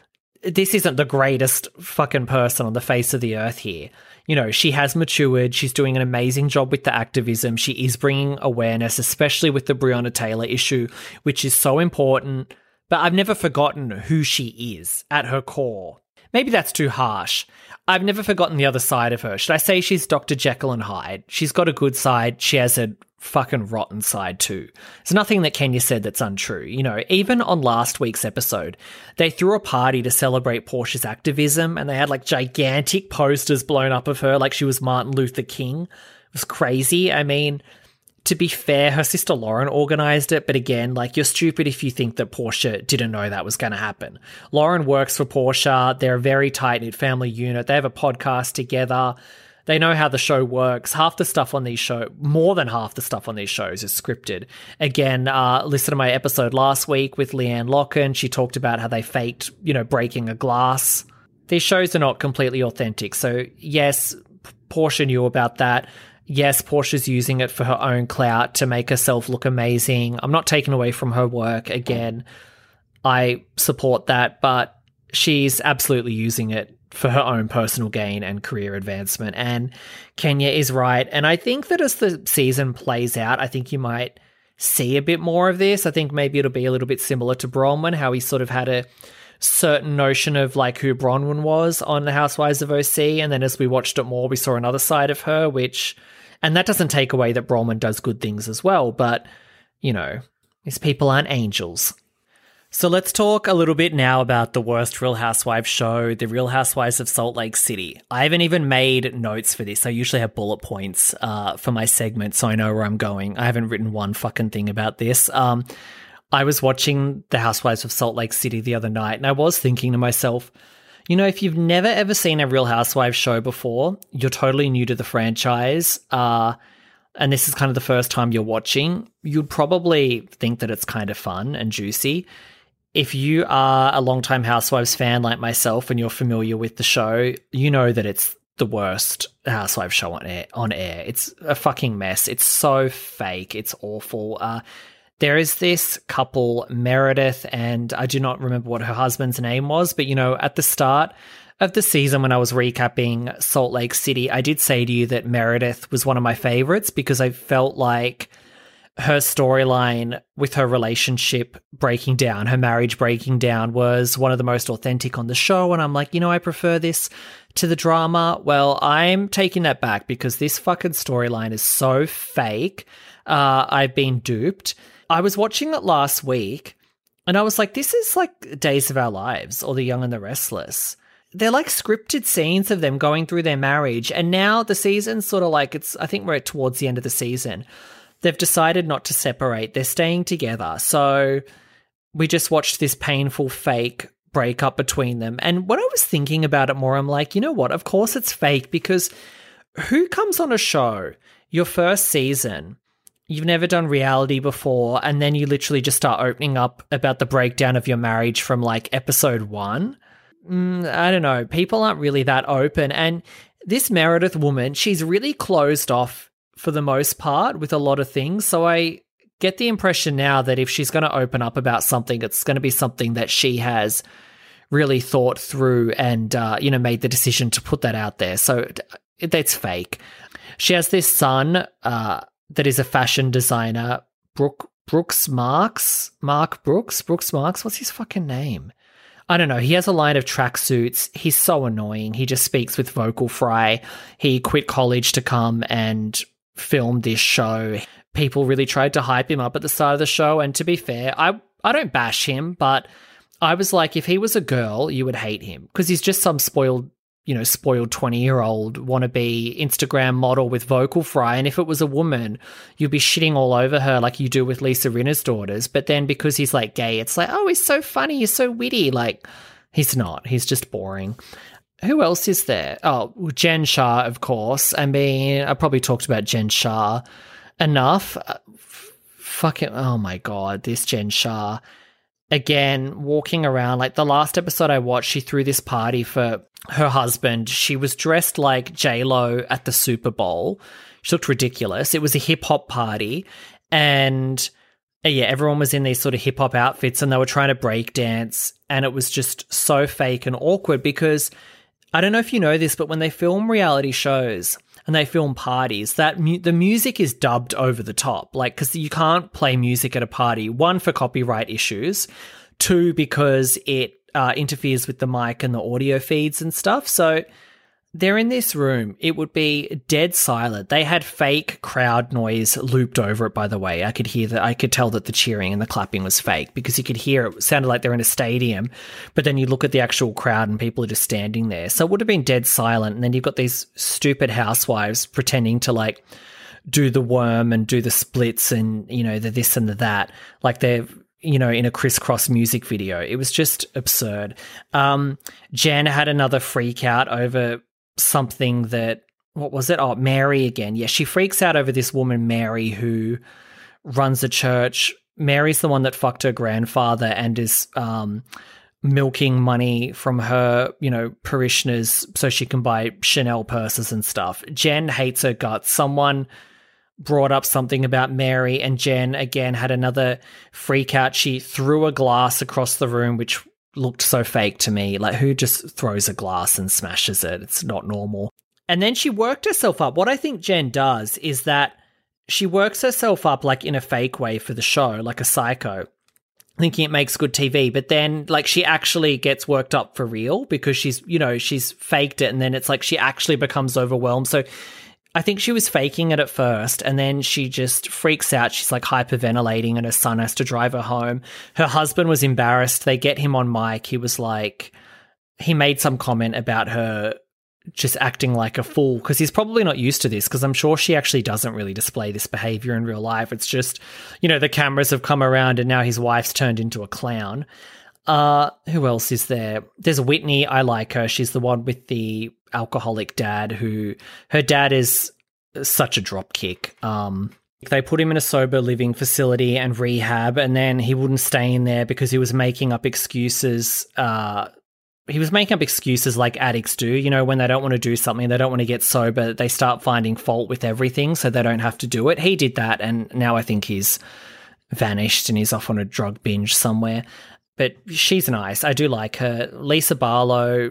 this isn't the greatest fucking person on the face of the earth here. You know, she has matured. She's doing an amazing job with the activism. She is bringing awareness, especially with the Breonna Taylor issue, which is so important. But I've never forgotten who she is at her core. Maybe that's too harsh. I've never forgotten the other side of her. Should I say she's Doctor Jekyll and Hyde? She's got a good side. She has a fucking rotten side too. There's nothing that Kenya said that's untrue. You know, even on last week's episode, they threw a party to celebrate Portia's activism, and they had like gigantic posters blown up of her like she was Martin Luther King. It was crazy. I mean, to be fair, her sister Lauren organized it, but again, like, you're stupid if you think that Portia didn't know that was going to happen. Lauren works for Portia. They're a very tight-knit family unit. They have a podcast together. They know how the show works. Half the stuff on these shows, more than half the stuff on these shows is scripted. Again, uh, listen to my episode last week with Leanne Locken. She talked about how they faked, you know, breaking a glass. These shows are not completely authentic. So yes, Portia knew about that. Yes, Portia's using it for her own clout to make herself look amazing. I'm not taking away from her work. Again, I support that, but she's absolutely using it for her own personal gain and career advancement. And Kenya is right. And I think that as the season plays out, I think you might see a bit more of this. I think maybe it'll be a little bit similar to Bronwyn, how he sort of had a certain notion of like who Bronwyn was on the Housewives of O C. And then as we watched it more, we saw another side of her, which, and that doesn't take away that Bronwyn does good things as well. But, you know, these people aren't angels. So let's talk a little bit now about the worst Real Housewives show, The Real Housewives of Salt Lake City. I haven't even made notes for this. I usually have bullet points uh, for my segment, so I know where I'm going. I haven't written one fucking thing about this. Um, I was watching The Housewives of Salt Lake City the other night, and I was thinking to myself, you know, if you've never ever seen a Real Housewives show before, you're totally new to the franchise, uh, and this is kind of the first time you're watching, you'd probably think that it's kind of fun and juicy. If you are a longtime Housewives fan like myself and you're familiar with the show, you know that it's the worst Housewives show on air. On air. It's a fucking mess. It's so fake. It's awful. Uh, there is this couple, Meredith, and I do not remember what her husband's name was, but, you know, at the start of the season when I was recapping Salt Lake City, I did say to you that Meredith was one of my favorites because I felt like her storyline with her relationship breaking down, her marriage breaking down, was one of the most authentic on the show. And I'm like, you know, I prefer this to the drama. Well, I'm taking that back because this fucking storyline is so fake. Uh, I've been duped. I was watching it last week and I was like, this is like Days of Our Lives or The Young and the Restless. They're like scripted scenes of them going through their marriage. And now the season's sort of like, it's, I think we're towards the end of the season. They've decided not to separate. They're staying together. So we just watched this painful fake breakup between them. And when I was thinking about it more, I'm like, you know what? Of course it's fake because who comes on a show, your first season, you've never done reality before, and then you literally just start opening up about the breakdown of your marriage from like episode one? Mm, I don't know. People aren't really that open. And this Meredith woman, she's really closed off for the most part with a lot of things. So I get the impression now that if she's going to open up about something, it's going to be something that she has really thought through and, uh, you know, made the decision to put that out there. So that's fake. She has this son uh, that is a fashion designer, Brooke, Brooks Marks, Mark Brooks, Brooks Marks. What's his fucking name? I don't know. He has a line of tracksuits. He's so annoying. He just speaks with vocal fry. He quit college to come and film this show. People really tried to hype him up at the start of the show, and to be fair, I I don't bash him, but I was like, if he was a girl, you would hate him because he's just some spoiled, you know, spoiled twenty-year-old wannabe Instagram model with vocal fry, and if it was a woman, you'd be shitting all over her like you do with Lisa Rinna's daughters, but then because he's like gay, it's like, oh, he's so funny, he's so witty. Like, he's not. He's just boring. Who else is there? Oh, Jen Shah, of course. I mean, I probably talked about Jen Shah enough. Uh, f- fucking, oh my God, this Jen Shah. Again, walking around, like the last episode I watched, she threw this party for her husband. She was dressed like J-Lo at the Super Bowl. She looked ridiculous. It was a hip-hop party. And uh, yeah, everyone was in these sort of hip-hop outfits and they were trying to break dance. And it was just so fake and awkward because I don't know if you know this, but when they film reality shows and they film parties, that mu- the music is dubbed over the top, like, because you can't play music at a party. One, for copyright issues. Two, because it uh, interferes with the mic and the audio feeds and stuff. So they're in this room. It would be dead silent. They had fake crowd noise looped over it, by the way. I could hear that. I could tell that the cheering and the clapping was fake because you could hear it. It sounded like they're in a stadium, but then you look at the actual crowd and people are just standing there. So it would have been dead silent. And then you've got these stupid housewives pretending to like do the worm and do the splits and, you know, the this and the that. Like they're, you know, in a crisscross music video. It was just absurd. Um, Jen had another freak out over something that, what was it? Oh, Mary again. Yeah, she freaks out over this woman, Mary, who runs a church. Mary's the one that fucked her grandfather and is um, milking money from her, you know, parishioners so she can buy Chanel purses and stuff. Jen hates her guts. Someone brought up something about Mary, and Jen again had another freak out. She threw a glass across the room, which looked so fake to me. Like, who just throws a glass and smashes it? It's not normal. And then she worked herself up. What I think Jen does is that she works herself up like in a fake way for the show, like a psycho, thinking it makes good T V, but then like she actually gets worked up for real because she's, you know, she's faked it, and then it's like she actually becomes overwhelmed. So I think she was faking it at first, and then she just freaks out. She's like hyperventilating, and her son has to drive her home. Her husband was embarrassed. They get him on mic. He was like, he made some comment about her just acting like a fool because he's probably not used to this, because I'm sure she actually doesn't really display this behavior in real life. It's just, you know, the cameras have come around and now his wife's turned into a clown. Uh, who else is there? There's Whitney. I like her. She's the one with the alcoholic dad who, her dad is such a dropkick. Um, they put him in a sober living facility and rehab, and then he wouldn't stay in there because he was making up excuses, uh, He was making up excuses like addicts do, you know, when they don't want to do something, they don't want to get sober, they start finding fault with everything so they don't have to do it. He did that, and now I think he's vanished and he's off on a drug binge somewhere. But she's nice. I do like her. Lisa Barlow,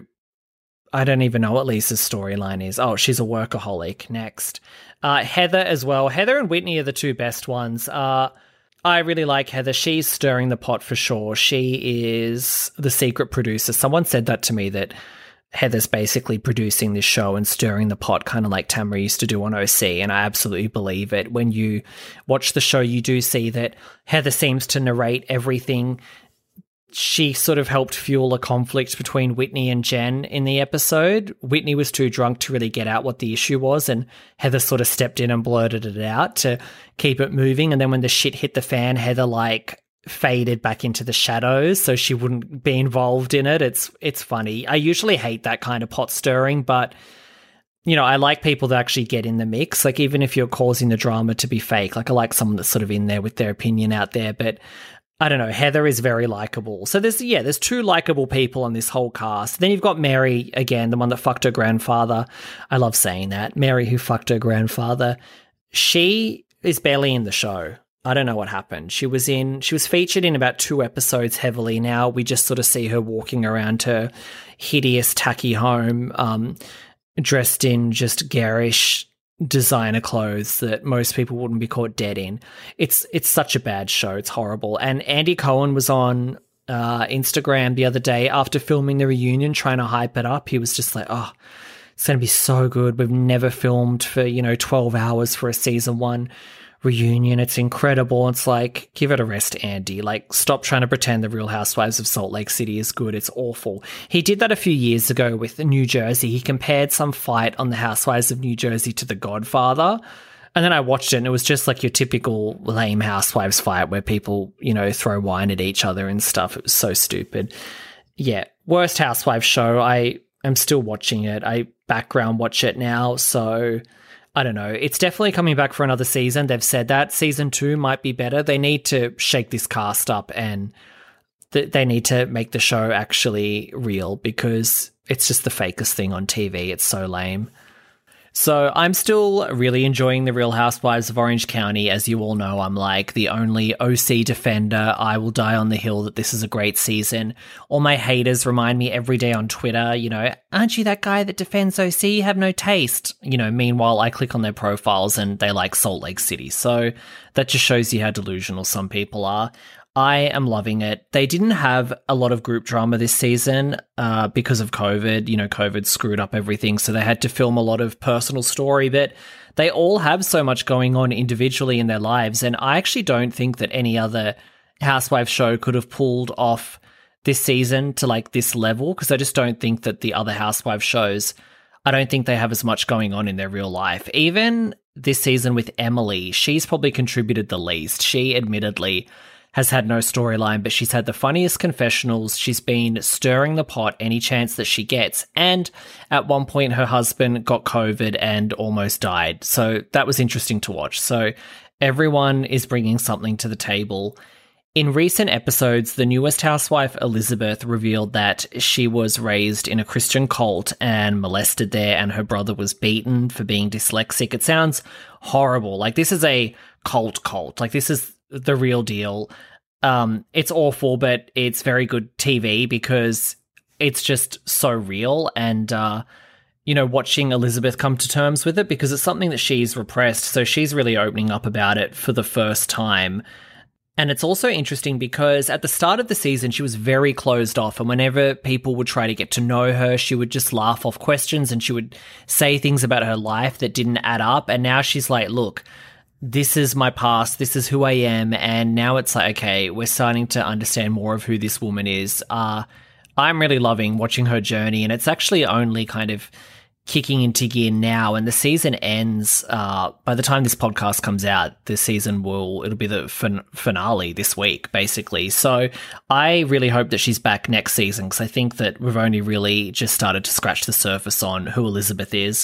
I don't even know what Lisa's storyline is. Oh, she's a workaholic. Next. Uh, Heather as well. Heather and Whitney are the two best ones. Uh, I really like Heather. She's stirring the pot for sure. She is the secret producer. Someone said that to me, that Heather's basically producing this show and stirring the pot, kind of like Tamara used to do on O C, and I absolutely believe it. When you watch the show, you do see that Heather seems to narrate everything. She sort of helped fuel a conflict between Whitney and Jen in the episode. Whitney was too drunk to really get out what the issue was, and Heather sort of stepped in and blurted it out to keep it moving. And then when the shit hit the fan, Heather like faded back into the shadows so she wouldn't be involved in it. It's it's funny. I usually hate that kind of pot stirring, but you know, I like people that actually get in the mix. Like, even if you're causing the drama to be fake, like I like someone that's sort of in there with their opinion out there. But I don't know, Heather is very likable. So there's, yeah, there's two likable people on this whole cast. Then you've got Mary, again, the one that fucked her grandfather. I love saying that. Mary who fucked her grandfather. She is barely in the show. I don't know what happened. She was in, she was featured in about two episodes heavily. Now we just sort of see her walking around her hideous, tacky home, um, dressed in just garish designer clothes that most people wouldn't be caught dead in. It's it's such a bad show. It's horrible. And Andy Cohen was on uh, Instagram the other day after filming the reunion, trying to hype it up. He was just like, oh, it's going to be so good. We've never filmed for, you know, twelve hours for a season one reunion. It's incredible. It's like, give it a rest, Andy. Like, stop trying to pretend the Real Housewives of Salt Lake City is good. It's awful. He did that a few years ago with New Jersey. He compared some fight on the Housewives of New Jersey to The Godfather. And then I watched it, and it was just like your typical lame Housewives fight where people, you know, throw wine at each other and stuff. It was so stupid. Yeah, worst Housewives show. I am still watching it. I background watch it now, so I don't know. It's definitely coming back for another season. They've said that. Season two might be better. They need to shake this cast up, and th- they need to make the show actually real, because it's just the fakest thing on T V. It's so lame. So I'm still really enjoying The Real Housewives of Orange County. As you all know, I'm like the only O C defender. I will die on the hill that this is a great season. All my haters remind me every day on Twitter, you know, aren't you that guy that defends O C? You have no taste. You know, meanwhile, I click on their profiles and they like Salt Lake City. So that just shows you how delusional some people are. I am loving it. They didn't have a lot of group drama this season uh, because of COVID. You know, COVID screwed up everything, so they had to film a lot of personal story, but they all have so much going on individually in their lives, and I actually don't think that any other Housewives show could have pulled off this season to, like, this level, because I just don't think that the other Housewives shows, I don't think they have as much going on in their real life. Even this season with Emily, she's probably contributed the least. She admittedly has had no storyline, but she's had the funniest confessionals. She's been stirring the pot any chance that she gets. And at one point, her husband got COVID and almost died. So that was interesting to watch. So everyone is bringing something to the table. In recent episodes, the newest housewife, Elizabeth, revealed that she was raised in a Christian cult and molested there, and her brother was beaten for being dyslexic. It sounds horrible. Like, this is a cult cult. Like, this is the real deal. Um, it's awful, but it's very good T V because it's just so real. And, uh, you know, watching Elizabeth come to terms with it, because it's something that she's repressed. So she's really opening up about it for the first time. And it's also interesting because at the start of the season, she was very closed off. And whenever people would try to get to know her, she would just laugh off questions and she would say things about her life that didn't add up. And now she's like, look, this is my past. This is who I am. And now it's like, okay, we're starting to understand more of who this woman is. Uh, I'm really loving watching her journey. And it's actually only kind of kicking into gear now, and the season ends uh by the time this podcast comes out. The season will it'll be the fin- finale this week, basically. So I really hope that she's back next season, because I think that we've only really just started to scratch the surface on who Elizabeth is.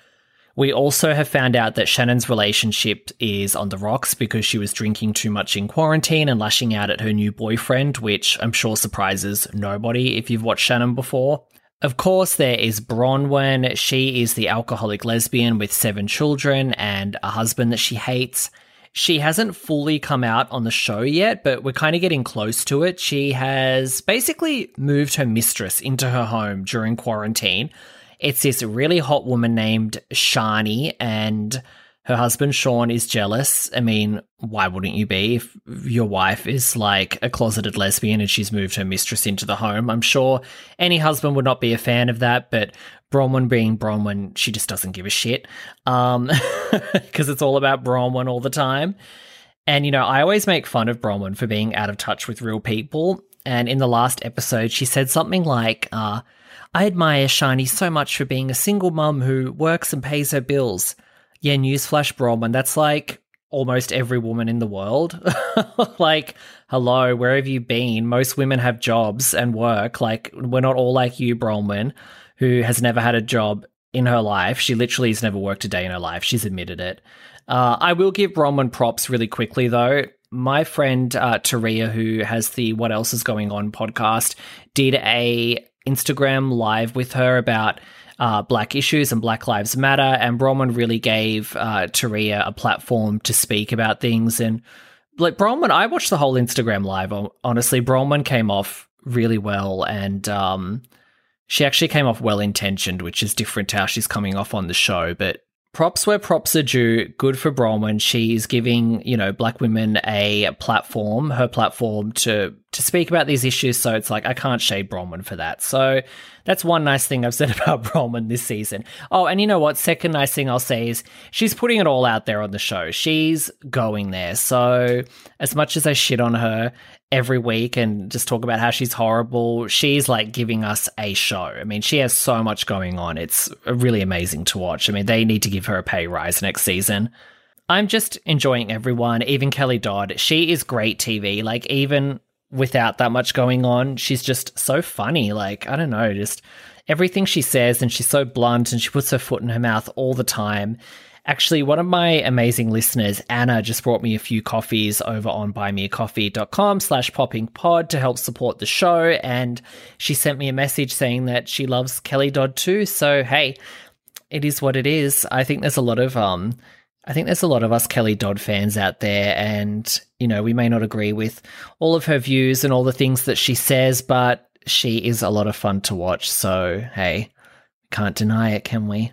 We also have found out that Shannon's relationship is on the rocks because she was drinking too much in quarantine and lashing out at her new boyfriend, which I'm sure surprises nobody if you've watched Shannon before. Of course, there is Bronwyn. She is the alcoholic lesbian with seven children and a husband that she hates. She hasn't fully come out on the show yet, but we're kind of getting close to it. She has basically moved her mistress into her home during quarantine. It's this really hot woman named Shani, and her husband, Sean, is jealous. I mean, why wouldn't you be if your wife is like a closeted lesbian and she's moved her mistress into the home? I'm sure any husband would not be a fan of that, but Bronwyn being Bronwyn, she just doesn't give a shit um, because it's all about Bronwyn all the time. And, you know, I always make fun of Bronwyn for being out of touch with real people. And in the last episode, she said something like, uh, I admire Shani so much for being a single mum who works and pays her bills. Yeah, newsflash, Bronwyn, that's like almost every woman in the world. Like, hello, where have you been? Most women have jobs and work. Like, we're not all like you, Bronwyn, who has never had a job in her life. She literally has never worked a day in her life. She's admitted it. Uh, I will give Bronwyn props really quickly, though. My friend uh, Taria, who has the What Else Is Going On podcast, did a Instagram live with her about Uh, black issues and Black Lives Matter, and Bronwyn really gave uh, Taria a platform to speak about things. And like Bronwyn, I watched the whole Instagram live. Honestly, Bronwyn came off really well, and um, she actually came off well-intentioned, which is different to how she's coming off on the show. But props where props are due. Good for Bronwyn. She's giving, you know, black women a platform, her platform to to speak about these issues. So it's like, I can't shade Bronwyn for that. So that's one nice thing I've said about Bronwyn this season. Oh, and you know what? Second nice thing I'll say is she's putting it all out there on the show. She's going there. So as much as I shit on her every week and just talk about how she's horrible, she's like giving us a show. I mean, she has so much going on. It's really amazing to watch. I mean, they need to give her a pay rise next season. I'm just enjoying everyone, even Kelly Dodd. She is great T V. Like, even without that much going on, she's just so funny. Like, I don't know, just everything she says, and she's so blunt and she puts her foot in her mouth all the time. Actually, one of my amazing listeners, Anna, just brought me a few coffees over on buymeacoffee.com slash poppingpod to help support the show. And she sent me a message saying that she loves Kelly Dodd too. So, hey, it is what it is. I think there's a lot of, um, I think there's a lot of us Kelly Dodd fans out there, and, you know, we may not agree with all of her views and all the things that she says, but she is a lot of fun to watch. So, hey, can't deny it, can we?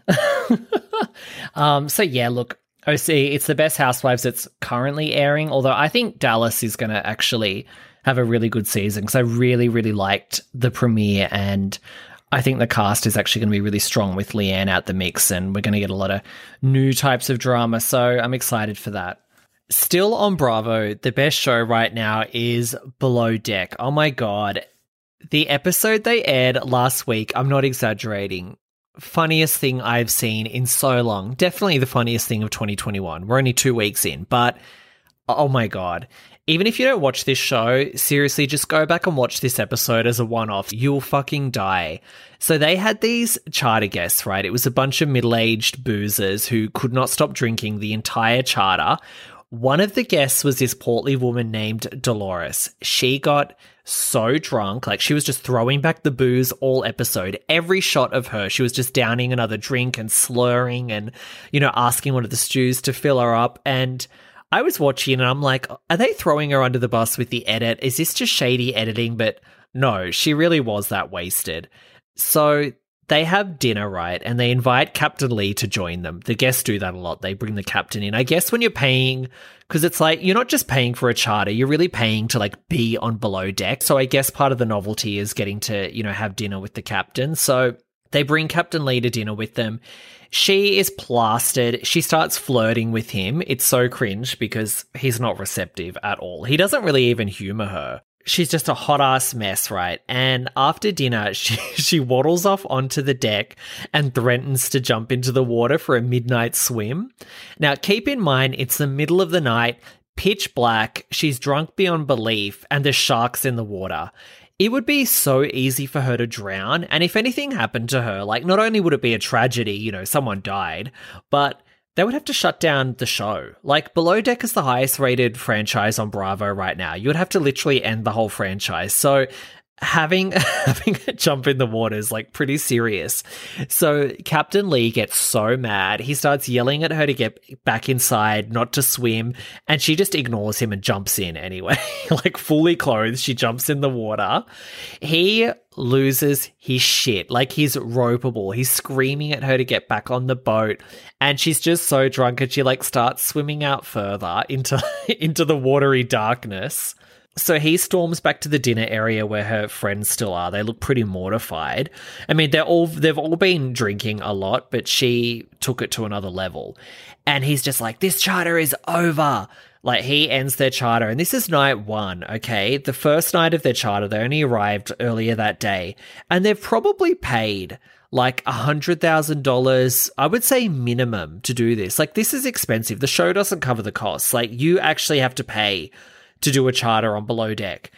um, so yeah, look, O C, it's the best Housewives that's currently airing, although I think Dallas is going to actually have a really good season because I really, really liked the premiere, and I think the cast is actually going to be really strong with Leanne out the mix, and we're going to get a lot of new types of drama, so I'm excited for that. Still on Bravo, the best show right now is Below Deck. Oh my God. The episode they aired last week, I'm not exaggerating, funniest thing I've seen in so long. Definitely the funniest thing of twenty twenty-one. We're only two weeks in, but oh my God. Even if you don't watch this show, seriously, just go back and watch this episode as a one-off. You'll fucking die. So they had these charter guests, right? It was a bunch of middle-aged boozers who could not stop drinking the entire charter. One of the guests was this portly woman named Dolores. She got so drunk, like she was just throwing back the booze all episode. Every shot of her, she was just downing another drink and slurring and, you know, asking one of the stews to fill her up. And I was watching and I'm like, are they throwing her under the bus with the edit? Is this just shady editing? But no, she really was that wasted. So they have dinner, right? And they invite Captain Lee to join them. The guests do that a lot. They bring the captain in. I guess when you're paying, because it's like, you're not just paying for a charter, you're really paying to like be on below deck. So I guess part of the novelty is getting to, you know, have dinner with the captain. So they bring Captain Lee to dinner with them. She is plastered. She starts flirting with him. It's so cringe because he's not receptive at all. He doesn't really even humor her. She's just a hot-ass mess, right? And after dinner, she, she waddles off onto the deck and threatens to jump into the water for a midnight swim. Now, keep in mind, it's the middle of the night, pitch black, she's drunk beyond belief, and there's sharks in the water. It would be so easy for her to drown, and if anything happened to her, like, not only would it be a tragedy, you know, someone died, but they would have to shut down the show. Like, Below Deck is the highest rated franchise on Bravo right now. You would have to literally end the whole franchise. So having having a jump in the water is like pretty serious. So Captain Lee gets so mad. He starts yelling at her to get back inside, not to swim, and she just ignores him and jumps in anyway. Like, fully clothed, she jumps in the water. He loses his shit. Like, he's ropeable. He's screaming at her to get back on the boat, and she's just so drunk and she like starts swimming out further into into the watery darkness. So he storms back to the dinner area where her friends still are. They look pretty mortified. I mean, they're all they've all been drinking a lot, but she took it to another level. And he's just like, this charter is over. Like, he ends their charter, and this is night one, okay? The first night of their charter, they only arrived earlier that day, and they've probably paid like one hundred thousand dollars, I would say minimum, to do this. Like, this is expensive. The show doesn't cover the costs. Like, you actually have to pay to do a charter on Below Deck.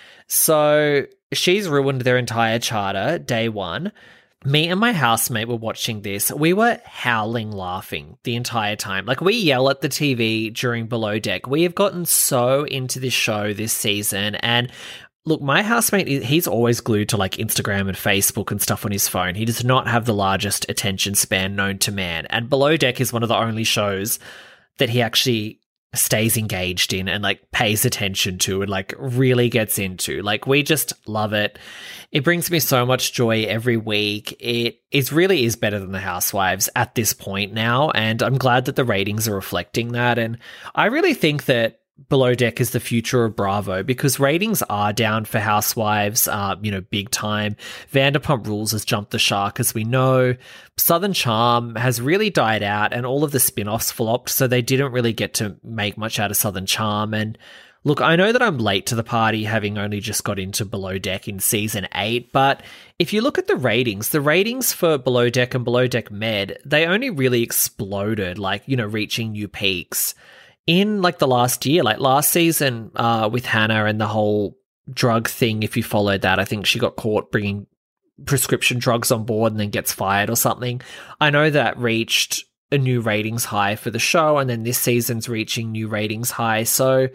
So she's ruined their entire charter, day one. Me and my housemate were watching this. We were howling laughing the entire time. Like, we yell at the T V during Below Deck. We have gotten so into this show this season. And look, my housemate, he's always glued to like Instagram and Facebook and stuff on his phone. He does not have the largest attention span known to man. And Below Deck is one of the only shows that he actually stays engaged in and like pays attention to and like really gets into. Like, we just love it. It brings me so much joy every week. It is really is better than The Housewives at this point now, and I'm glad that the ratings are reflecting that. And I really think that Below Deck is the future of Bravo, because ratings are down for Housewives, uh, you know, big time. Vanderpump Rules has jumped the shark, as we know. Southern Charm has really died out, and all of the spin-offs flopped, so they didn't really get to make much out of Southern Charm. And look, I know that I'm late to the party, having only just got into Below Deck in season eight, but if you look at the ratings, the ratings for Below Deck and Below Deck Med, they only really exploded, like, you know, reaching new peaks in like the last year. Like last season uh, with Hannah and the whole drug thing, if you followed that, I think she got caught bringing prescription drugs on board and then gets fired or something. I know that reached a new ratings high for the show, and then this season's reaching new ratings high. So,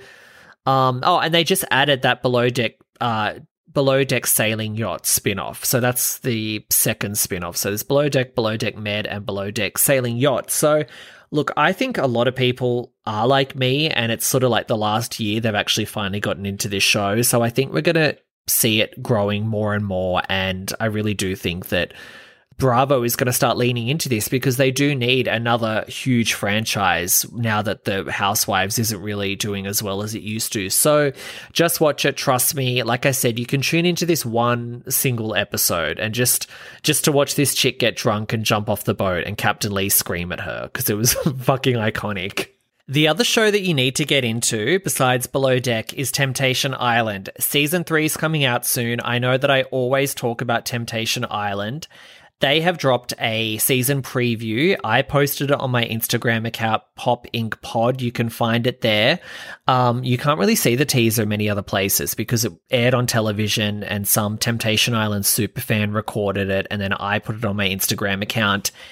um, oh, and they just added that Below Deck, uh, Below Deck Sailing Yacht spin-off. So that's the second spin-off. So there's Below Deck, Below Deck Med, and Below Deck Sailing Yacht. So look, I think a lot of people are like me, and it's sort of like the last year they've actually finally gotten into this show. So I think we're going to see it growing more and more, and I really do think that Bravo is going to start leaning into this, because they do need another huge franchise now that the Housewives isn't really doing as well as it used to. So just watch it. Trust me. Like I said, you can tune into this one single episode and just just to watch this chick get drunk and jump off the boat and Captain Lee scream at her, because it was fucking iconic. The other show that you need to get into, besides Below Deck, is Temptation Island. Season three is coming out soon. I know that I always talk about Temptation Island. They have dropped a season preview. I posted it on my Instagram account, Pop Inc Pod. You can find it there. Um, you can't really see the teaser many other places because it aired on television, and some Temptation Island superfan recorded it, and then I put it on my Instagram account.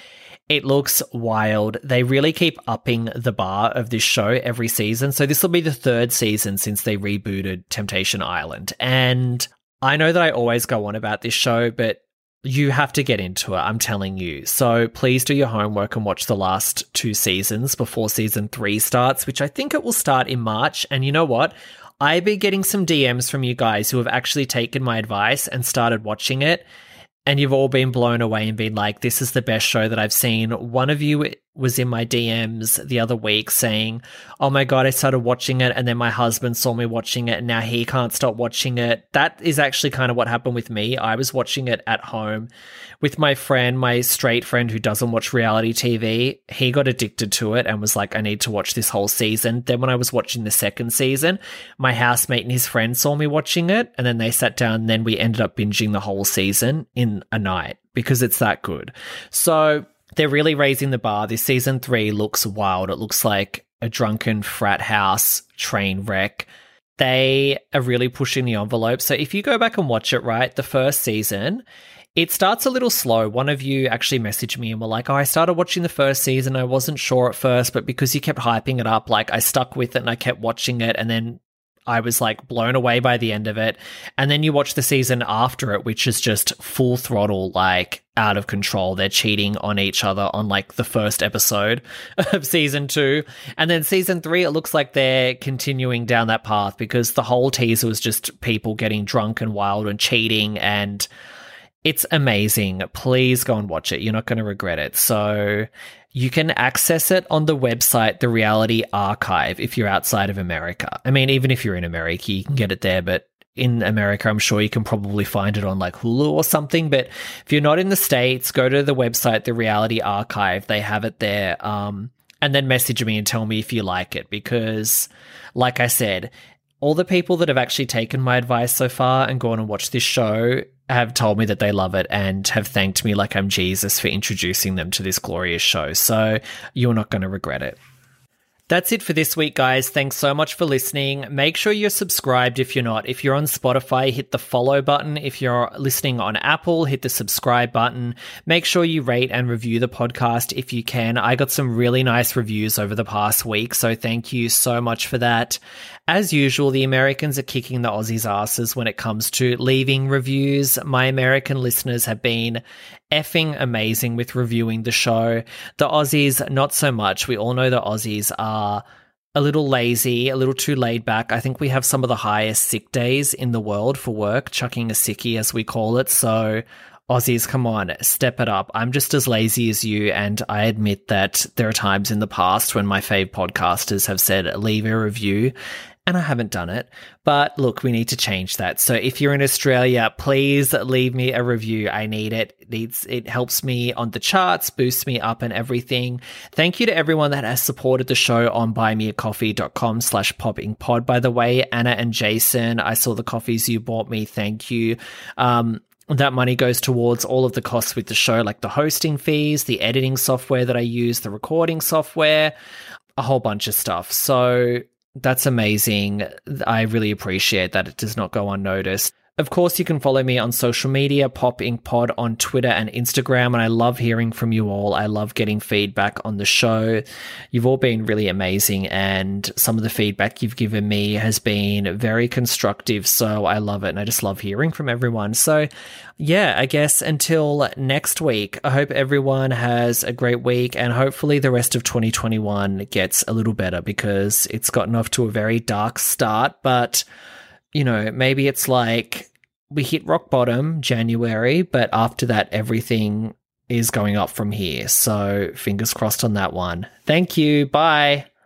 It looks wild. They really keep upping the bar of this show every season. So this will be the third season since they rebooted Temptation Island. And I know that I always go on about this show, but you have to get into it, I'm telling you. So please do your homework and watch the last two seasons before season three starts, which I think it will start in March. And you know what? I've been getting some D Ms from you guys who have actually taken my advice and started watching it. And you've all been blown away and been like, this is the best show that I've seen. One of you was in my D Ms the other week saying, oh my God, I started watching it and then my husband saw me watching it and now he can't stop watching it. That is actually kind of what happened with me. I was watching it at home with my friend, my straight friend who doesn't watch reality T V. He got addicted to it and was like, I need to watch this whole season. Then when I was watching the second season, my housemate and his friend saw me watching it and then they sat down and then we ended up binging the whole season in a night because it's that good. So they're really raising the bar. This season three looks wild. It looks like a drunken frat house train wreck. They are really pushing the envelope. So if you go back and watch it, right, the first season, it starts a little slow. One of you actually messaged me and were like, oh, I started watching the first season. I wasn't sure at first, but because you kept hyping it up, like I stuck with it and I kept watching it. And then I was like blown away by the end of it. And then you watch the season after it, which is just full throttle, like out of control. They're cheating on each other on like the first episode of season two. And then season three, it looks like they're continuing down that path because the whole teaser was just people getting drunk and wild and cheating, and it's amazing. Please go and watch it. You're not going to regret it. So you can access it on the website, The Reality Archive, if you're outside of America. I mean, even if you're in America, you can get it there, but in America, I'm sure you can probably find it on like Hulu or something. But if you're not in the States, go to the website, The Reality Archive. They have it there. Um, and then message me and tell me if you like it, because like I said, all the people that have actually taken my advice so far and gone and watched this show have told me that they love it and have thanked me like I'm Jesus for introducing them to this glorious show. So you're not going to regret it. That's it for this week, guys. Thanks so much for listening. Make sure you're subscribed if you're not. If you're on Spotify, hit the follow button. If you're listening on Apple, hit the subscribe button. Make sure you rate and review the podcast if you can. I got some really nice reviews over the past week, so thank you so much for that. As usual, the Americans are kicking the Aussies' asses when it comes to leaving reviews. My American listeners have been effing amazing with reviewing the show. The Aussies, not so much. We all know the Aussies are a little lazy, a little too laid back. I think we have some of the highest sick days in the world for work, chucking a sickie as we call it. So Aussies, come on, step it up. I'm just as lazy as you, and I admit that there are times in the past when my fave podcasters have said, leave a review, and I haven't done it. But look, we need to change that. So if you're in Australia, please leave me a review. I need it. It needs, it helps me on the charts, boosts me up and everything. Thank you to everyone that has supported the show on buymeacoffee.com slash poppingpod. By the way, Anna and Jason, I saw the coffees you bought me. Thank you. Um, That money goes towards all of the costs with the show, like the hosting fees, the editing software that I use, the recording software, a whole bunch of stuff. So that's amazing. I really appreciate that it does not go unnoticed. Of course, you can follow me on social media, Pop Inc Pod on Twitter and Instagram, and I love hearing from you all. I love getting feedback on the show. You've all been really amazing, and some of the feedback you've given me has been very constructive, so I love it, and I just love hearing from everyone. So, yeah, I guess until next week, I hope everyone has a great week, and hopefully the rest of twenty twenty-one gets a little better, because it's gotten off to a very dark start, but you know, maybe it's like we hit rock bottom January, but after that, everything is going up from here. So fingers crossed on that one. Thank you. Bye.